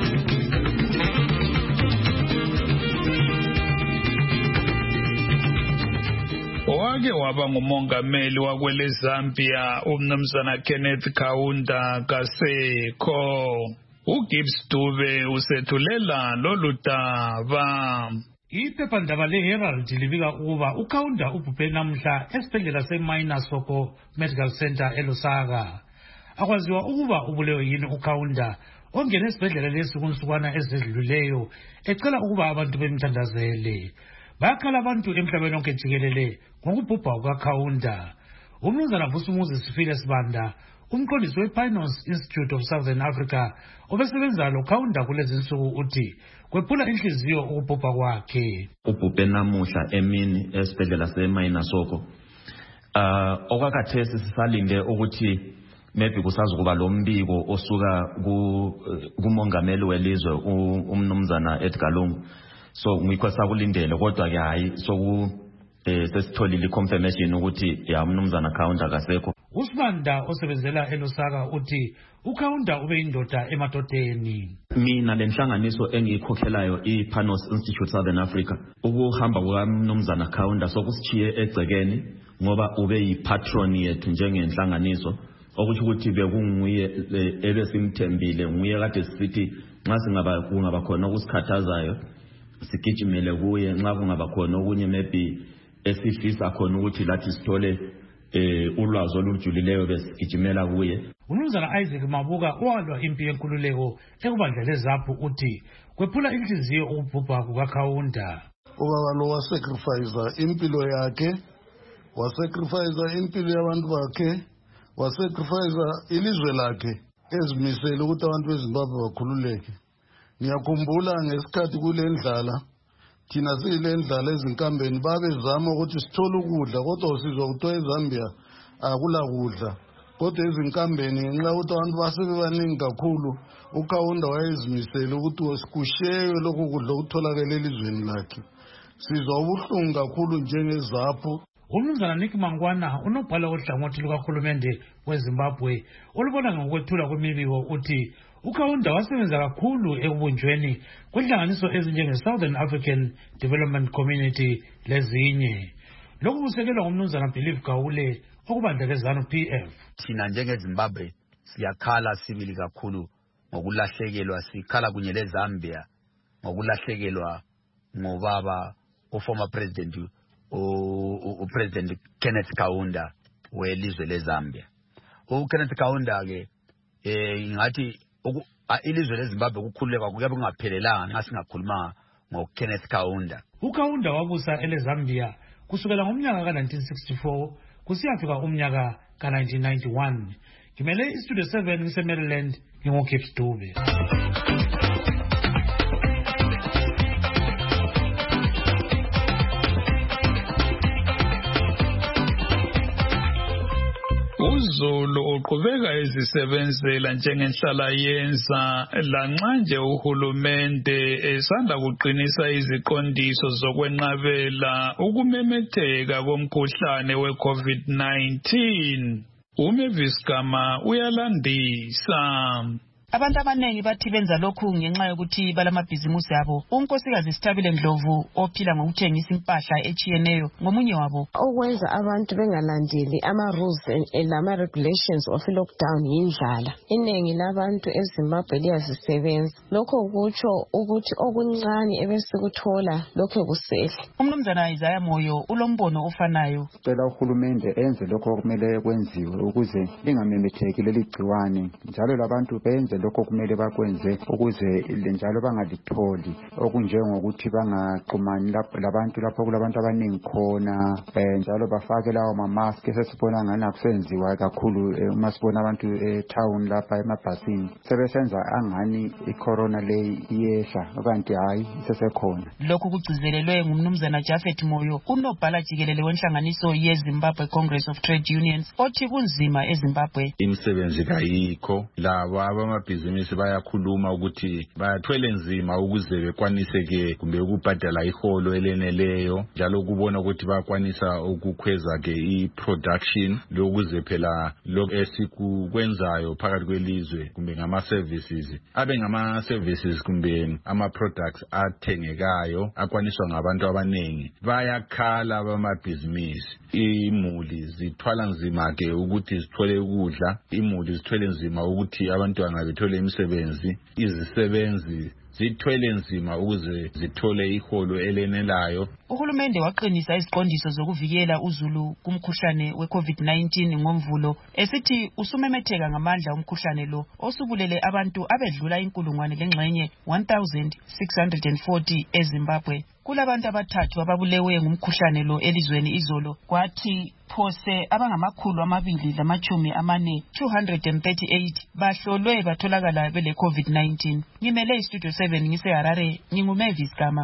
Owake waba ngumongameli wakwele Zambia umnumzana Kenneth Kaunda Kasekho. uGibbs Dube usethulela lolu daba. Iphephandaba leHerald libika ukuba uKaunda ubhubhe namhla esibhedlela seMainasoko Medical Center eLusaka. Akwaziwa ukuba ubulewe yini uKaunda ongene esibhedlela lesi kunsukwana ezidluleyo ecela ukuba abantu bemthandazele. Bakhala abantu emhlabeni wonke jikelele ngokubhubha kukaKaunda. Umnumzana Vusumuzi Sifile Sibanda umqondisi wePinons Institute of Southern Africa obesebenza loKaunda kulezi insuku uthi kwephula inhliziyo ukubhubha kwakhe. Ubhubhe namuhla emini esibhedlela seMainasoko. Okwakhathesi sisalinde ukuthi maybe kusazokuba lo mbiko osuka kumongameli welizwe umnumzana Edgar Lungu. So ngikho sakulindele kodwa ke hayi sesitholile confirmation ukuthi ya umnumzana Kaunda Kasekho. Usmanda osebenzela eLusaka uthi uKaunda ube indoda emadodeni. Mina lenhlanganiso engiyikhokhelayo iPanos Institute Southern Africa ukuhamba kukamnumzana Kaunda sokusichiye egcekeni ngoba ube yipatron yethu njengenhlanganiso okuthi ukuthi bekunguye ebesimthembile nguye kade sithi nxa kungaba khona ukusikhathazayo sigijimele kuye nxa kungaba khona okunye maybe esifisa khona ukuthi lathi sithole ulwazi olujulileyo besigijimela kuye. Umnumzana Isaac Mabuka owalwa impi yenkululeko ekubandla leZAPHU uthi kwephula inhliziyo ukubhubha kukaKaunda. Ubaba lo wasacrifice impilo yakhe, wasacrifice impilo yabantu bakhe, wasacrifice ilizwe lakhe ezimisele ukuthi abantu beZimbabwe bakhululeke. Ngiyakhumbula ngesikhathi kule ndlala thina sile ndlala ezinkambeni babezama ukuthi sithole ukudla kodwa usizwa kuthiwa eZambia akula kudla. Kodwa ezinkambeni ngenxa ukuthi abantu basebebaningi kakhulu uKaunda wayezimisele ukuthi kushewe lokho kudla okutholakala elizweni lakhe. Sizwa ubuhlungu kakhulu njengeZAPU. Umnumzana Nick Mangwana unobhala ohlangothi lukahulumende weZimbabwe olubona ngokwethula kwemibiko uthi uKaunda wasebenza kakhulu ekubunjweni kwenhlanganiso ezinjenge-Southern African Development Community lezinye. Lokhu kusekelwa ngumnumzana Believe Gawule okubandla leZANU PF. Thina njengeZimbabwe siyakhala sibili kakhulu ngokulahlekelwa, sikhala kunye leZambia ngokulahlekelwa ngobaba uformer president uPresident Kenneth Kaunda welizwe leZambia. uKenneth Kaunda ke ngathi ilizwe leZimbabwe ukukhululeka kuyabe kungaphelelanga nxa singakhuluma ngoKenneth Kaunda. uKaunda wabusa eleZambia kusukela ngomnyaka ka-1964 kusiyafika umnyaka ka-1991. Ngimele iStudio 7 ngise-Maryland, nginguKips Dube. uZulu uqhubeka ezisebenzela njengenhlala yenza lanxa nje uhulumende esanda kuqinisa iziqondiso zokwenqabela ukumemetheka komkhuhlane we-COVID-19. uMavis Gama uyalandisa. Abantu abanengi bathi benza lokhu ngenxa yokuthi balamabhizimusi abo. uNkosikazi Sithabile Ndlovu ophila ngokuthengisa impahla echiyeneyo ngomunye wabo. Okwenza abantu bengalandeli ama-rules nama-regulations of lockdown yindlala. Iningi labantu eZimbabwe liyazisebenza. Lokho kutsho ukuthi okuncane ebesikuthola lokho kusehla. Umnumzana Isaiah Moyo ulombono ofanayo. Cela uhulumende enze lokho okumele kwenziwe ukuze lingamemetheki leli gciwane, njalo labantu benze lokho kumele bakwenze ukuze njalo bangalitholi, okunjengokuthi bangaxhumani labantu lapho kulabantu abaningi khona, njalo bafake lawo mamask esesibona ngani akusenziwa kakhulu uma sibona abantu etown lapha emabhasini sebesenza angani icorona leyi iyehla kanti hayi isesekhona. Lokhu kugcizelelwe ngumnumzana Japhet Moyo unobhala jikelele wenhlanganiso yeZimbabwe Congress of Trade Unions othi kunzima eZimbabwe. Imisebenzi kayikho, labo abamabhizinisi bayakhuluma ukuthi bayathwele nzima ukuze bekwanise kumbe ukubhadala iholo eleneleyo, njalo kubona ukuthi bakwanisa ukukhweza i-production lokuze phela lokho esikwenzayo phakathi kwelizwe kumbe ngama-services abe ngama-services kumbe ama-products athengekayo akwaniswa ngabantu abaningi. Bayakhala abamabhizinisi, imuli zithwala nzima ukuthi zithole ukudla, imuli zithwele nzima ukuthi abantwana bethole imisebenzi, izisebenzi zithwele nzima ukuze zithole iholo elenelayo. Uhulumende waqinisa iziqondiso zokuvikela uZulu kumkhuhlane we-COVID-19 ngomvulo esithi usumemetheka ngamandla umkhuhlane lo osubulele abantu abedlula inkulungwane lengxenye 1640 eZimbabwe. Kulabantu abathathu ababulewe ngumkhuhlane lo elizweni izolo, kwathi phose abangama248 238 bahlolwe batholakala bele COVID-19. Ngimele iStudio 7 ngiseHarare, nginguMavis Gama.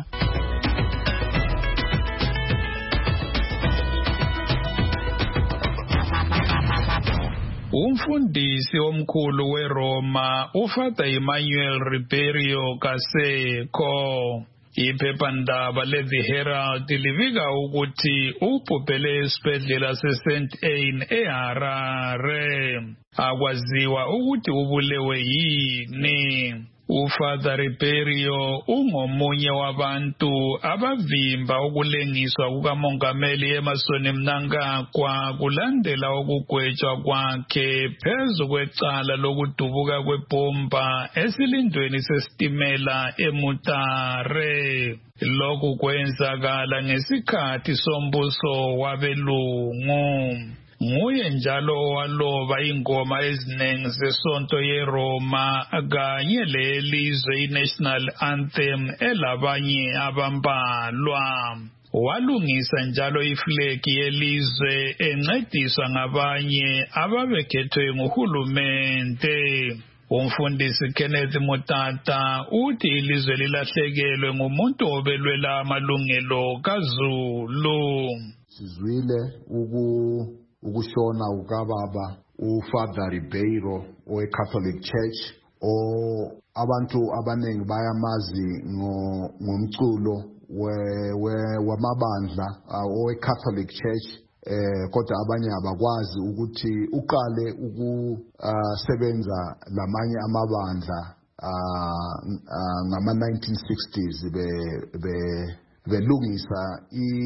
Umfundisi omkhulu weRoma uFather Emmanuel Ribeiro Kaseko iphephandaba leThe Herald livika ukuthi ubhubhele esibhedlela seSt Anne eHarare. Akwaziwa ukuthi ubulewe yini. uFather Ribeiro ungomunye wabantu abavimba ukulengiswa kukamongameli Emmerson Mnangagwa kulandela ukugwetshwa kwakhe phezu kwecala lokudubuka kwebomba esilindweni sesitimela eMutare. Lokhu kwenzakala ngesikhathi sombuso wabelungu. Nguye njalo owaloba ingoma eziningi zesonto yeRoma kanye lelizwe iNational Anthem elabanye abambalwa. Walungisa njalo iflegi yelizwe encediswa ngabanye ababekhethwe nguhulumende. Umfundisi Kenneth Mutata uthi ilizwe lilahlekelwe ngumuntu obelwela amalungelo kaZulu. Sizwile ukushona ukababa uFather Ribeiro oweCatholic Church abantu abaningi bayamazi ngomculo wamabandla oweCatholic Church kodwa abanye abakwazi ukuthi uqale ukusebenza lamanye amabandla ngama 1960s belungisa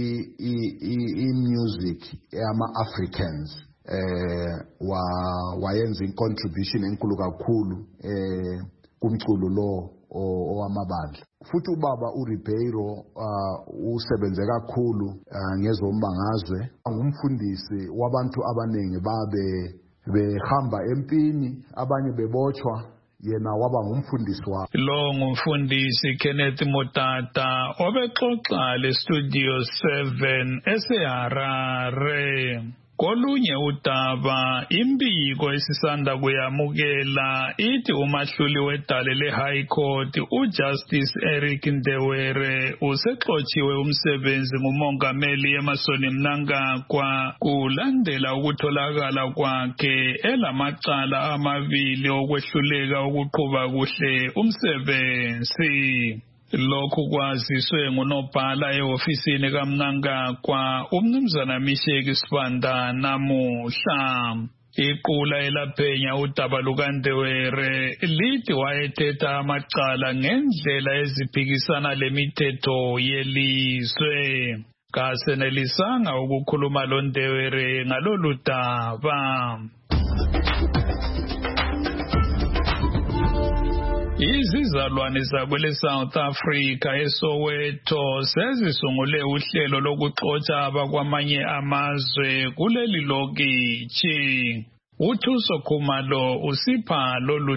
i-music ama-Africans wayenza incontribution enkulu kakhulu kumculo lo owamabandla. Futhi ubaba uRibeiro usebenze kakhulu ngezombangazwe, ngumfundisi wabantu abaningi behamba empini, abanye bebotshwa, yena waba ngumfundisi wabo. Lo ngumfundisi Kenneth Mutata obexoxa le Studio 7 eseHarare. Kolunye udaba imbiko esisanda kuyamukela ithi umahluli wedale le-High Court uJustice Eric Ndewere usexotshiwe umsebenzi ngumongameli Emmerson Mnangagwa kulandela ukutholakala kwakhe elamacala amabili okwehluleka ukuqhuba kuhle umsebenzi. Lokhu kwaziswe ngunobhala ehofisini kaMnangagwa umnumzana Misheki Sibanda namuhla. Iqula elaphenya udaba lukaNdewere lithi wayethetha amacala ngendlela eziphikisana lemithetho yelizwe. Kasenelisanga ukukhuluma lo Ndewere ngalolu daba. Izizalwane zakwele South Africa eSoweto sezisungule uhlelo lokuxotsha abakwamanye amazwe kuleli lokitshi. UThuso Khumalo usipha lolu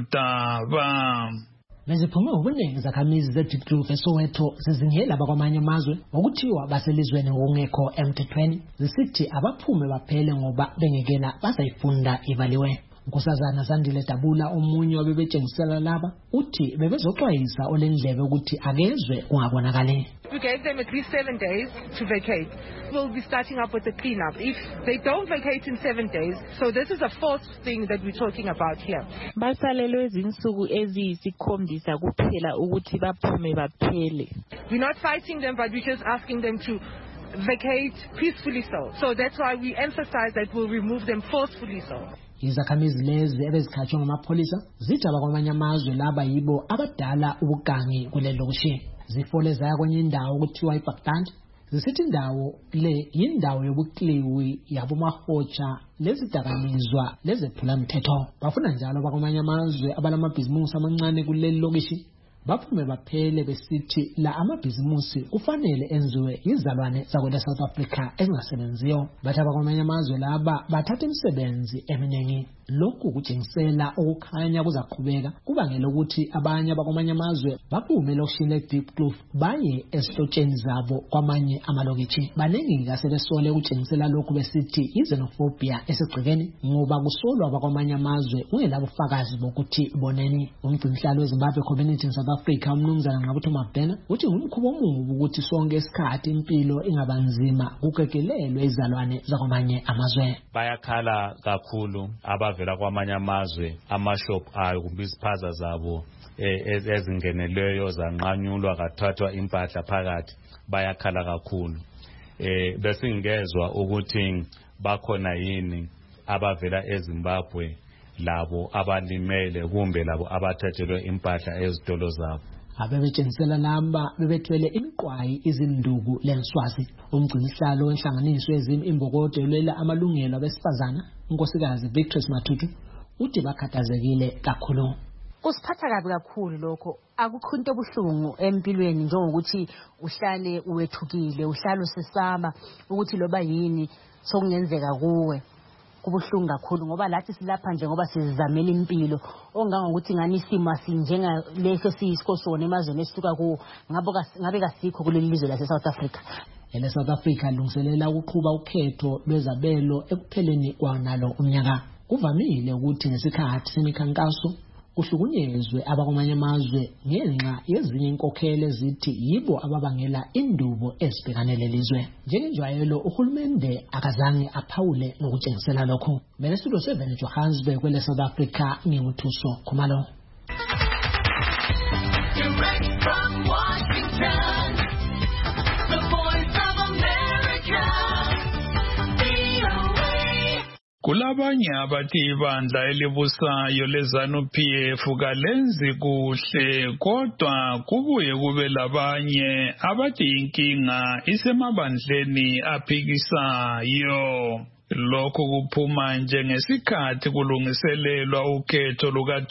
daba. Beziphume ubuningi zakhamizi zeDiepkloof eSoweto zizingela abakwamanye amazwe ngokuthiwa baselizweni ngokungekho emthethweni, zisithi abaphume baphele ngoba bengekela bazayifunda ivaliwe. Nkosazana Zandile Dabula omunye wabebetshengisela laba uthi bebezoxwayisa olendlebe ukuthi akezwe kungabonakali. We gave them at least 7 days to vacate. We'll be starting up with the cleanup. If they don't vacate in 7 days, so this is a fourth thing that we're talking about here. Basalelwe izinsuku eziyisikhombisa kuphela ukuthi baphume baphele. We're not fighting them, but we're just asking them to vacate peacefully so that's why we emphasize that we'll remove them forcefully so. Izakhamizi lezi ebezikhatshwa ngamapholisa zithi abakwamanye amazwe laba yibo abadala ubugangi kulelo kushi. Zifole zaya kwenye indawo kuthiwa iBaghdad. Zisithi indawo le yindawo yobukliwi yabomahotsha lezidakamizwa lezephula mthetho. Bafuna njalo abakwamanye amazwe abalamabhizimusi amancane kuleli lokishi baphume baphele besithi la amabhizimusi kufanele enziwe izalwane zakwele South Africa ezingasebenziyo. Bathi abakwamanye amazwe laba bathatha imisebenzi eminingi. Lokhu kutshengisela ukukhanya kuzaqhubeka kubangela ukuthi abanye abakwamanye amazwe baphume lokishini leDiepkloof baye esihlotsheni zabo kwamanye amalokitshi. Baningi kasebesole ukutshengisela lokhu besithi izenophobia esegcekeni ngoba kusolwa abakwamanye amazwe kungelabufakazi bokuthi boneni. Umgcinihlalo weZimbabwe Community in South Africa umnumzana Ngqabutho Mabhena uthi ngumkhubo omubi ukuthi sonke isikhathi impilo ingabanzima kukekelelwe izalwane zakwamanye amazwe. Bayakhala kakhulu abavela kwamanye amazwe amashop ayo kumbe iziphaza zabo ezingeneleyo zanqanyulwa kathathwa impahla phakathi. Bayakhala kakhulu. Besingezwe ukuthi bakhona yini abavela eZimbabwe labo abalimele kumbe labo abathathelwe impahla ezitolo zabo. Abebetshengisela lamba bebethwele imiqwayi izinduku lenswazi. Umgcinihlalo wenhlanganiso ezimi imbokodo elwela amalungelo abesifazana unkosikazi Victor Mathutu uthi bakhathazekile kakhulu. Kusiphatha kabi kakhulu lokho. Akukho into obuhlungu empilweni njengokuthi uhlale uwethukile, uhlale usesaba ukuthi loba yini sokungenzeka kuwe. Kubuhlungu kakhulu ngoba lathi silapha nje ngoba sizamela impilo ongangokuthi ngani isimo asinjenga leso siyisikosona emazweni esisuka kuwo ngabe kasikho kuleli lizwe lase South Africa. Ele South Africa lungiselela ukuqhuba ukhetho lwezabelo ekupheleni kwanalo umnyaka. Kuvamile ukuthi ngesikhathi semikhankaso kuhlukunyezwe abakwamanye amazwe ngenxa yezinye inkokhelo ezithi yibo ababangela indubo ezibhekane lelizwe. Njengenjwayelo uhulumende akazange aphawule ngokutshengisela lokho. Mina Studio 7 Johannesburg kwele South Africa nginguthuso Khumalo. Direct from Washington, the voice of America, VOA. Kulabanye abathi ibandla elibusayo leZANU-PF kalenzi kuhle kodwa kubuye kube labanye abathi inkinga isemabandleni aphikisayo. Lokho kuphuma njengesikhathi kulungiselelwa ukhetho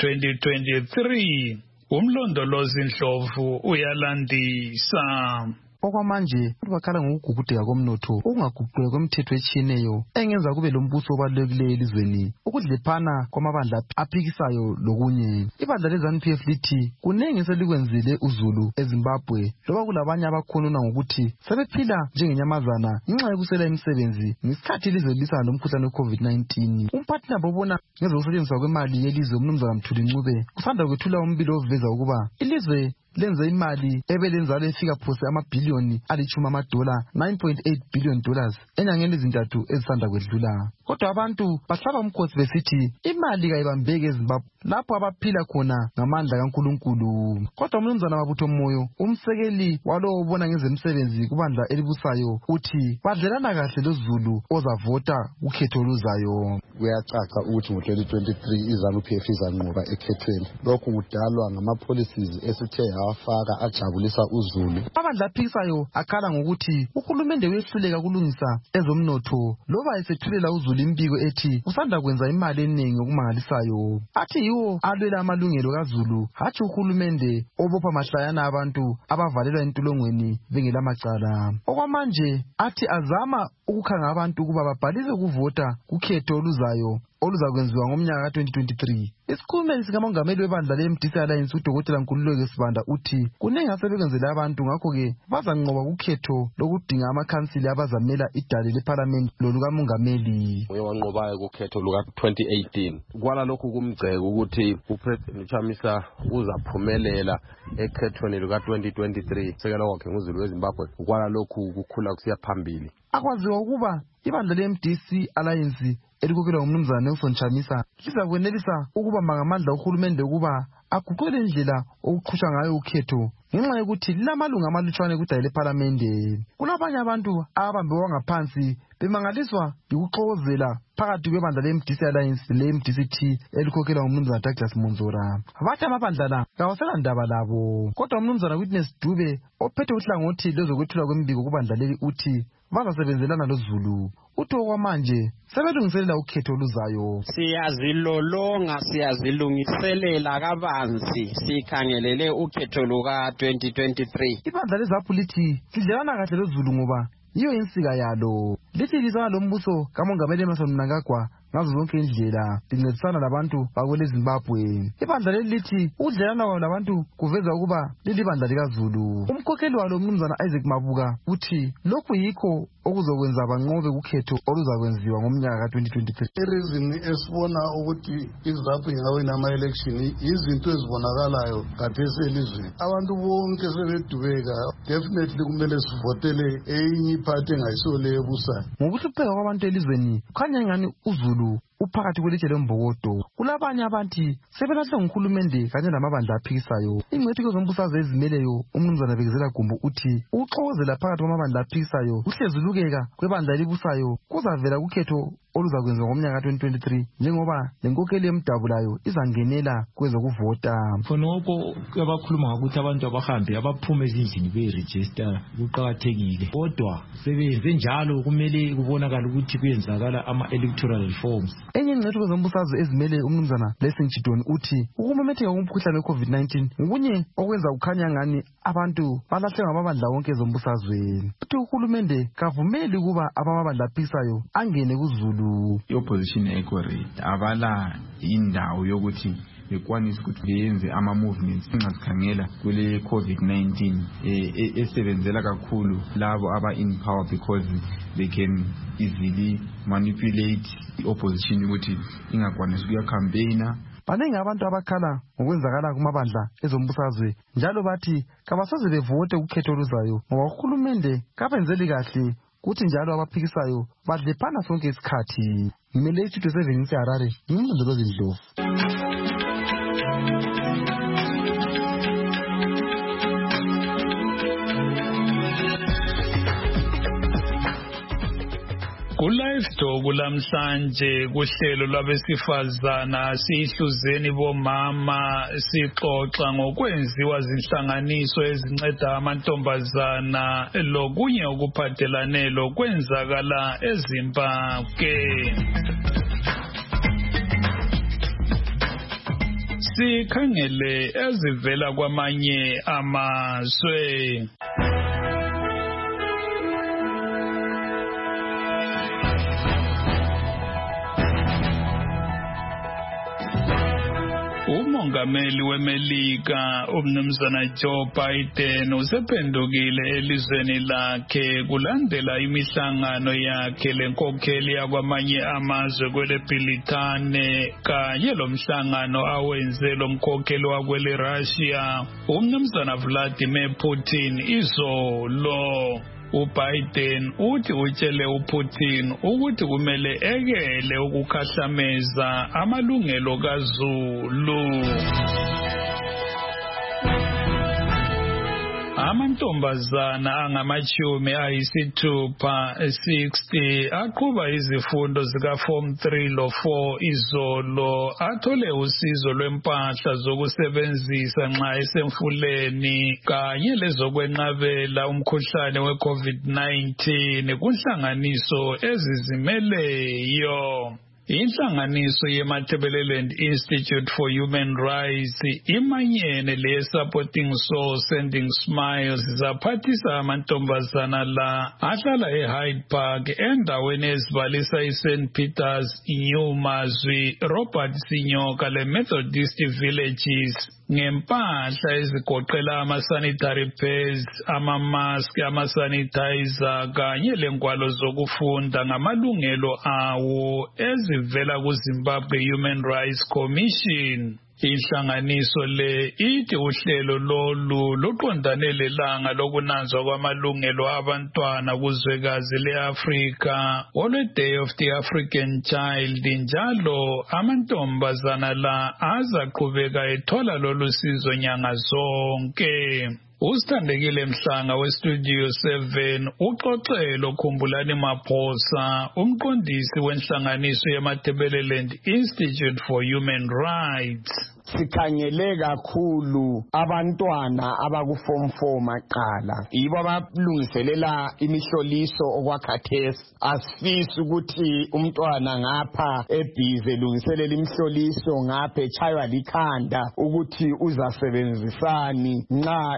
luka-2023. Umlondolozi Ndlovu uyalandisa. Okwamanje bakhala ngokugugudeka komnotho okungaguquki kwemithetho etshiyeneyo engenza kube lombuso obalulekileyo elizweni, ukudlephana kwamabandla aphikisayo lokunye. Ibandla leZANU-PF lithi kunengi eselikwenzile uZulu eZimbabwe loba kulabanye abakhonona ngokuthi sebephila njengenyamazana ngenxa yokuswela imisebenzi ngesikhathi ilizwe lilisana lomkhuhlane we-COVID-19. Umphathi nabo ubona ngezokusetshenziswa kwemali yelizwe uMnumzana Mthuli Ncube kusanda kwethula umbiko oveza ukuba ilizwe lenze imali ebelenzalo efika phose amabhiliyoni $10 $9.8 billion enyangeni ezintathu ezisanda kwedlula. Kodwa abantu bahlaba umkhosi besithi imali kayibambeke eZimbabwe lapho abaphila khona ngamandla kaNkulunkulu. Kodwa uMnumzana Mabutho Moyo, umsekeli walowo ubona ngezemisebenzi kubandla elibusayo, uthi badlelana kahle loZulu ozavota ukhetho oluzayo. Kuyacaca ukuthi ngo-2023 iZANU-PF izanqoba ekhethweni. Lokhu kudalwa ngama-policies esithe yawafaka ajabulisa uZulu. Abandla aphikisayo akhala ngokuthi uhulumende wehluleka kulungisa ezomnotho loba esethulela uZulu imbiko ethi usanda kwenza imali eningi okumangalisayo. Athi yiwo alwela amalungelo kaZulu, hatshi uhulumende obopha mahlayana abantu abavalelwa entolongweni bengelamacala. Okwamanje athi azama ukukhanga abantu ukuba babhalise ukuvota kukhetho oluzayo oluzakwenziwa ngomnyaka ka-2023. Isikhulumeli sikamongameli webandla le-MDC Alliance uDokotela Nkululeko Sibanda uthi kunengi asebekwenzele abantu, ngakho-ke bazanqoba kukhetho lokudinga amakhansili abazamela idale lephalamende lolukamongameli. Wanqobayo kukhetho luka-2018 kwala lokhu kumgceko ukuthi uPresident Chamisa uzaphumelela ekhethweni luka-2023. Sekela wakhe nguZulu weZimbabwe kwala lokhu kukhula kusiya phambili. Akwaziwa ukuba ibandla le-MDC Alliance elikokelwa nguMnumzana Nelson Chamisa lizakwenelisa ukubamba ngamandla uhulumende ukuba aguqule indlela okuqhutshwa ngayo ukhetho ngenxa yokuthi lilamalunga amalutshwane kudale lephalamende. Kulabanye abantu ababambe wangaphansi bemangaliswa yikuxokozela phakathi kwebandla le-MDC Alliance le-MDC-T elikhokelwa nguMnumzana Douglas Monzora. Bathi amabandla la kawasela ndaba labo, kodwa uMnumzana Witness Dube ophethe uhlangothi lezokwethulwa kwembiko kubandla leli uthi bazasebenzelana loZulu. Uthi okwamanje sebelungiselela ukhetho oluzayo. Siyazilolonga, siyazilungiselela kabanzi, sikhangelele ukhetho luka-2023. Ibandla leZAPU lithi sidlelana kahle loZulu ngoba yiyo insika yalo. Lithi lizana lombuso kamongameli Emmerson Mnangagwa ngazo zonke indlela lincedisana labantu bakwele Zimbabwe. Ibandla leli lithi udlelana kwabo labantu kuveza ukuba lilibandla likaZulu. Umkhokheli walo uMnumzana Isaac Mabuka uthi lokhu yikho okuzokwenza banqobe kukhetho oluzakwenziwa ngomnyaka ka-2023. Ireason esibona ukuthi iZAPU ingawina ama-election izinto ezibonakalayo khathesi elizweni. Abantu bonke sebedubeka, definitely kumele sivotele enye iphathi engayisiyo le ebusayo. Ngokuhlupheka kwabantu elizweni kukhanya ngani uZulu uphakathi kwelitshe lombokodo. Kulabanye abantu sebelahle nguhulumende kanye namabandla aphikisayo. Ingcithu zombusazwe ezimeleyo uMnumzana Bekezela Gumbo uthi ukuxokozela phakathi kwamabandla aphikisayo kuhlezulukeka kwebandla elibusayo kuzavela kukhetho oluzakwenziwa ngomnyaka ka-2023 njengoba lenkokheli emdabulayo izangenela kwezokuvota. Khonokho abakhuluma ngokuthi abantu abahambe abaphume ezindlini beyiregister kuqakathekile, kodwa sebenze njalo kumele kubonakala ukuthi kuyenzakala ama-electoral reforms. Enye ingcithu zombusazwe ezimele uMnumzana Blessing Chidoni uthi ukumemetheka komkhuhlane we-COVID-19 ngokunye okwenza kukhanya ngani abantu balahle ngamabandla wonke ezombusazweni. Uthi uhulumende kavumeli ukuba abamabandla aphikisayo angene kuZulu. I-opposition ecorrect abala indawo yokuthi bekwanisa ukuthi beyenze ama-movements nxasikhangela kule COVID-19 esebenzela kakhulu labo aba-in power because they can easily manipulate i-opposition ukuthi ingakwanisa ukuyacampaigna baningi abantu abakhala ngokwenzakala kumabandla ezombusazwe njalo bathi kabasoze bevote ukhetho oluzayo ngoba uhulumende kabenzeli kahle kuthi njalo abaphikisayo badlephana sonke isikhathi. Ngimele istudio 7 ngiseHarare, ngimlondolozi Ndlovu. Ku-live talk lamhlanje kuhlelo lwabesifazana sihluzeni bomama sixoxa ngokwenziwa zinhlanganiso ezinceda amantombazana lokunye okuphathelane lokwenzakala eZimbabwe. Sikhangele ezivela kwamanye amazwe. Umongameli weMelika umnumzana Joe Biden usephendukile elizweni lakhe kulandela imihlangano yakhe lenkokheli yakwamanye amazwe kwele Britane kanye lomhlangano awenze lomkhokheli wakwele Russia umnumzana Vladimir Putin izolo. uBiden uthi utshele uPutin ukuthi kumele ekele ukukhahlameza amalungelo kaZulu. Amantombazana angamachumi ayisithupha 60 aqhuba izifundo zika Form 3 lo 4 izolo athole usizo lwempahla zokusebenzisa nxa esemfuleni kanye lezokwenqabela umkhuhlane weCovid-19 kunhlanganiso ezizimeleyo. Inhlanganiso yeMatabeleland Institute for Human Rights imanyene le-Supporting Soul Sending Smiles zaphathisa amantombazana la ahlala eHyde Park endaweni ezibalisa iSt Peters, New Mazwi, Robert Sinyoka le-Methodist Villages ngempahla ezigoqela ama-sanitary pads, ama-mask, ama-sanitizer kanye lengwalo zokufunda ngamalungelo awo ezivela kuZimbabwe Human Rights Commission. Inhlanganiso le ithi uhlelo lolu luqondane lelanga lokunanzwa kwamalungelo abantwana kuzwekazi leAfrika olwe-Day of the African Child njalo amantombazana la azaqhubeka ethola lolu sizo nyanga zonke. Usithandekile Mhlanga weStudio 7 uxoxelo Khumbulani Maphosa umqondisi wenhlanganiso yeMatabeleland Institute for Human Rights. Sikhangele kakhulu abantwana abakuform 4 maqala yibo abalungiselela imihloliso okwakhathesi. Asifisi ukuthi umntwana ngapha ebhize lungiselela imihloliso ngapha echaywa likhanda ukuthi uzasebenzisani nxa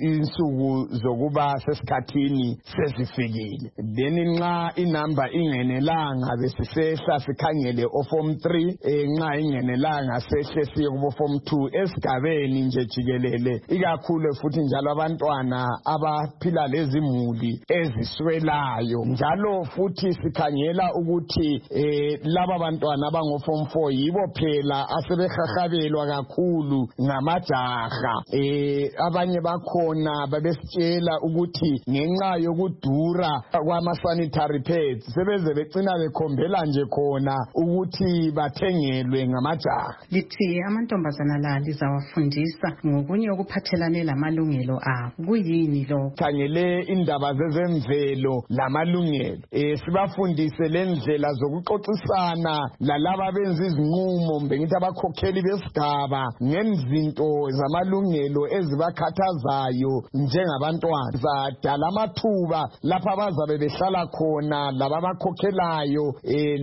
insuku zokuba sesikhathini sezifikile. Then nxa inamba ingenelanga besisehla sikhangele oform 3 nxa ingenelanga sehle siye kubo Form 2 esigabeni nje jikelele ikakhulu futhi njalo abantwana abaphila lezimuli eziswelayo njalo futhi sikhangela ukuthi laba bantwana abango Form 4 yibo phela asebehahabelwa kakhulu ngamajaha. Abanye bakhona babesitshela ukuthi ngenxa yokudura kwama-sanitary pads sebeze becina bekhombela nje khona ukuthi bathengelwe ngamajaha. Lithi amantombazana la lizawafundisa ngokunye okuphathelane lamalungelo abo. Kuyini lo? Khangele indaba zezemvelo lamalungelo. Sibafundise lendlela zokuxoxisana lalaba benza izinqumo ngithi abakhokheli besigaba ngezinto zamalungelo ezibakhathazayo njengabantwana. Zadala amathuba lapha abazabe behlala khona laba abakhokhelayo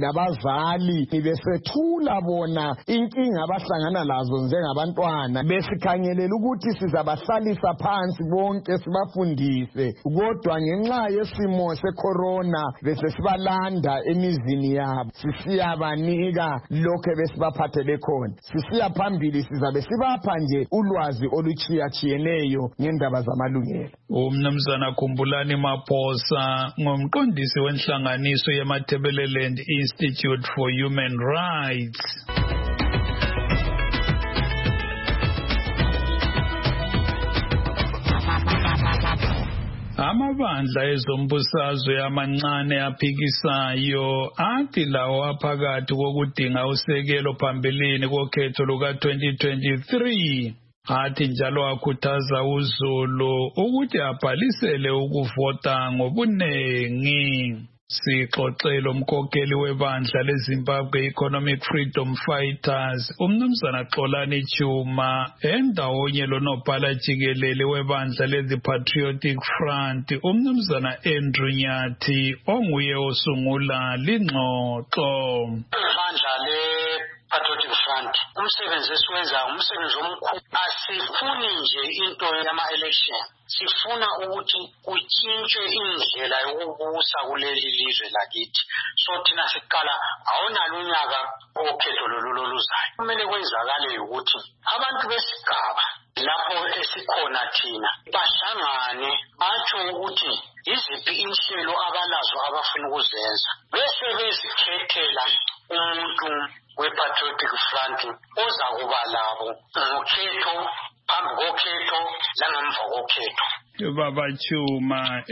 labazali besethula bona inkinga abahlangana lazo njengabantwana. Besikhangelela ukuthi sizabahlalisa phansi bonke sibafundise kodwa ngenxa yesimo secorona bese sibalanda emizini yabo sisiyabanika lokho besibaphathele khona. Sisiya phambili sizabe sibapha nje ulwazi oluchiyachiyeneyo ngendaba zamalungelo. Umnumzana Khumbulani Maphosa ngumqondisi wenhlanganiso yeMatabeleland Institute for Human Rights. Amabandla ezombusazwe amancane aphikisayo athi lawo aphakathi kokudinga usekelo phambilini kokhetho luka-2023. Athi njalo akhuthaza uZulu ukuthi abhalisele ukuvota ngobunengi. Sixoxele umkhokheli webandla leZimbabwe Economic Freedom Fighters umnumzana Xolani Chuma endawonye lonobhala jikelele webandla leThe Patriotic Front umnumzana Andrew Nyathi onguye osungula lingxoxo. Ibandla le-Patriotic Front umsebenzi esiwenzayo umsebenzi omkhulu. Asifuni nje into yama-election, sifuna ukuthi kutshintshwe indlela yokubusa kuleli lizwe lakithi. So thina siqala awonalo unyaka okhetho loluzayo. Kumele kwenzakale ukuthi abantu besigaba lapho esikhona thina bahlangane batsho ukuthi iziphi inhlelo abalazo abafuna ukuzenza, bese bezikhethela umuntu we-Patriotic Front oza kuba labo ngokhetho, phambi kokhetho langemva kokhetho. Baba Chuma,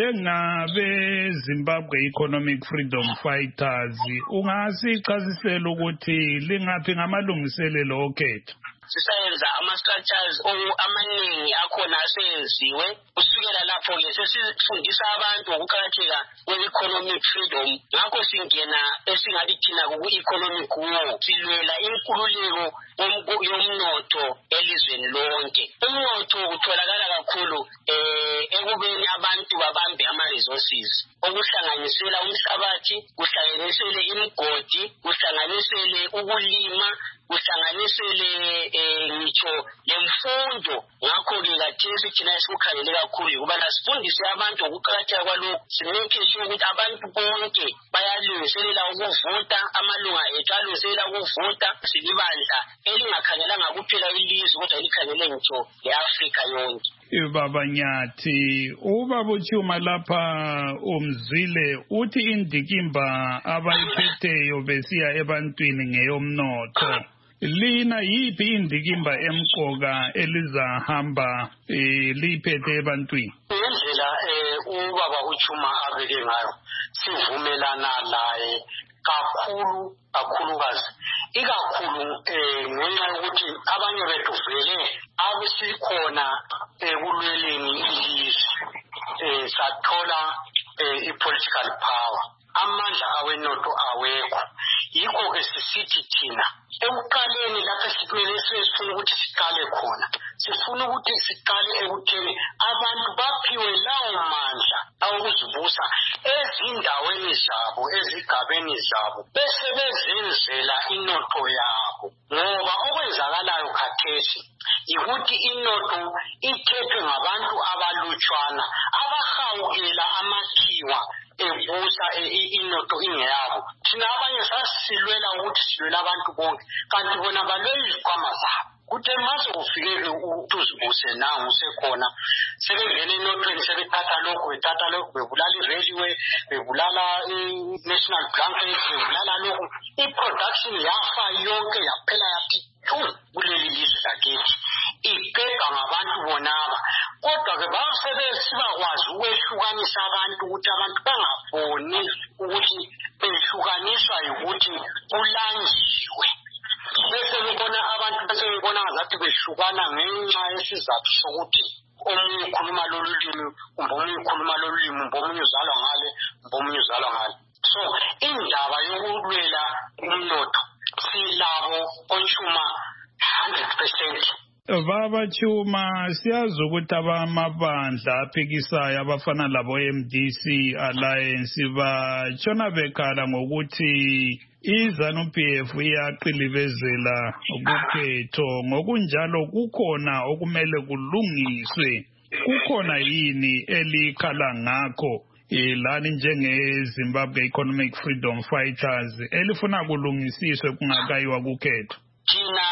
njengabe Zimbabwe Economic Freedom Fighters ungasichazisela ukuthi lingaphi ngamalungiselelo okhetho? Sisayenza ama-structures amaningi akhona asenziwe. Kusukela lapho-ke sesifundisa abantu ngokuqakatheka kwe-economic freedom. Ngakho singena esingathi thina ku-economic war. Silwela inkululeko yomnotho elizweni lonke. Umnotho utholakala kakhulu ekubeni abantu babambe ama-resources, okuhlanganisela umhlabathi, kuhlanganisele imigodi, kuhlanganisele ukulima, kuhlanganisele ngitsho lemfundo. Ngakho-ke kathesi thina esikukhangele kakhulu ukubana sifundise abantu ngokuqakatheka kwalokhu, simake sure ukuthi abantu bonke bayalungiselela ukuvota, amalunga ethu alungiselela ukuvota. Silibandla elingakhangelanga kuphela ilizwe kodwa elikhangele ngitsho le-Afrika yonke. Baba Nyathi, ubaba Chuma lapha umzwile uthi indikimba abayiphetheyo besiya ebantwini ngeyomnotho. Lina yiphi indikimba emqoka elizahamba liphethe ebantwini? Indlela ubaba uChuma abeke ngayo sivumelana laye kakhulukazi, ikakhulu ngenxa yokuthi abanye bethu vele abesikhona ekulweleni ilizwe, sathola i-political power, amandla awenotho awekho. Yikho-ke sisithi thina ekuqaleni lapho sifuna ukuthi siqale khona, sifuna ukuthi siqale ekutheni abantu baphiwe lawo mandla awokuzibusa ezindaweni zabo, ezigabeni zabo, bese bezenzela inotho yabo. Ngoba okwenzakalayo khathesi yikuthi inotho ithethwe ngabantu abalutshwana abahawukela amakhiwa ebusa inotho ingeyabo. Thina abanye sasilwela ukuthi silwela abantu bonke, kanti bona balwela izikhwama zabo. Kuthe mase ufike uzibuse nangu usekhona, sebengena enothweni sebethatha lokhu, bebulala i-railway, bebulala i-national blanket, bebulala lokhu. I-production yafa yonke yaphela yathi kuleli lizwe lakithi, iqedwa ngabantu bonaba. Kodwa-ke basebesibakwazi ukwehlukanisa abantu ukuthi abantu bangaboni ukuthi behlukaniswa yikuthi kulanjiwe. Bese bebona abantu bebona ngazathi behlukana ngenxa yesizathu sokuthi omunye ukhuluma lolu limi, omunye ukhuluma lolu limi, omunye uzalwa ngale, omunye uzalwa ngale. So indaba yokulwela umnotho silabo oChuma 100%. Baba Chuma, siyazi ukuthi abamabandla aphikisayo abafana labo MDC Alliance batshona bekhala ngokuthi iZANU-PF iyaqilibezela ukhetho, ngokunjalo kukhona okumele kulungiswe. Kukhona yini elikhala ngakho lani njenge-Zimbabwe Economic Freedom Fighters elifuna kulungisiswe kungakayiwa kukhetho? Thina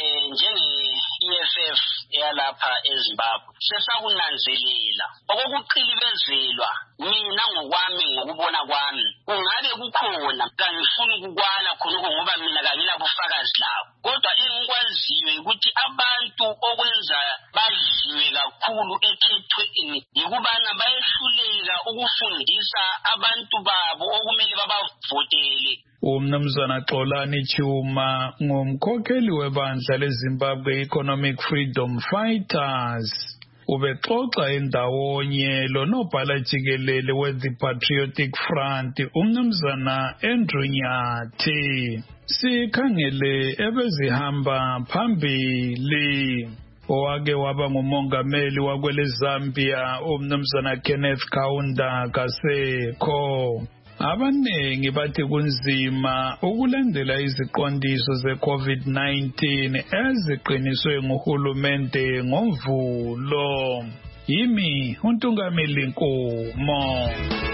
njenge-EFF yalapha eZimbabwe sesakunanzelela okokuqilibezelwa. Mina ngokwami, ngokubona kwami, kungabe kukhona, kangifuni ukukwala khonokho ngoba mina kangilabufakazi lawo, kodwa engikwaziyo ukuthi abantu okwenza badliwe kakhulu kakhulu ekhethweni yikubana bayehluleka ukufundisa abantu babo okumele babavotele. Umnumzana Xolani Chuma ngumkhokheli webandla leZimbabwe Economic Freedom Fighters. Ubexoxa endawonye lonobhala jikelele we-The Patriotic Front umnumzana Andrew Nyathi. Sikhangele ebezihamba phambili. Owake waba ngumongameli wakwele Zambia umnumzana Kenneth Kaunda kasekho. Abanengi bathi kunzima ukulandela iziqondiso ze-COVID-19 eziqiniswe nguhulumende ngoMvulo. Yimi uNtungameli Nkomo.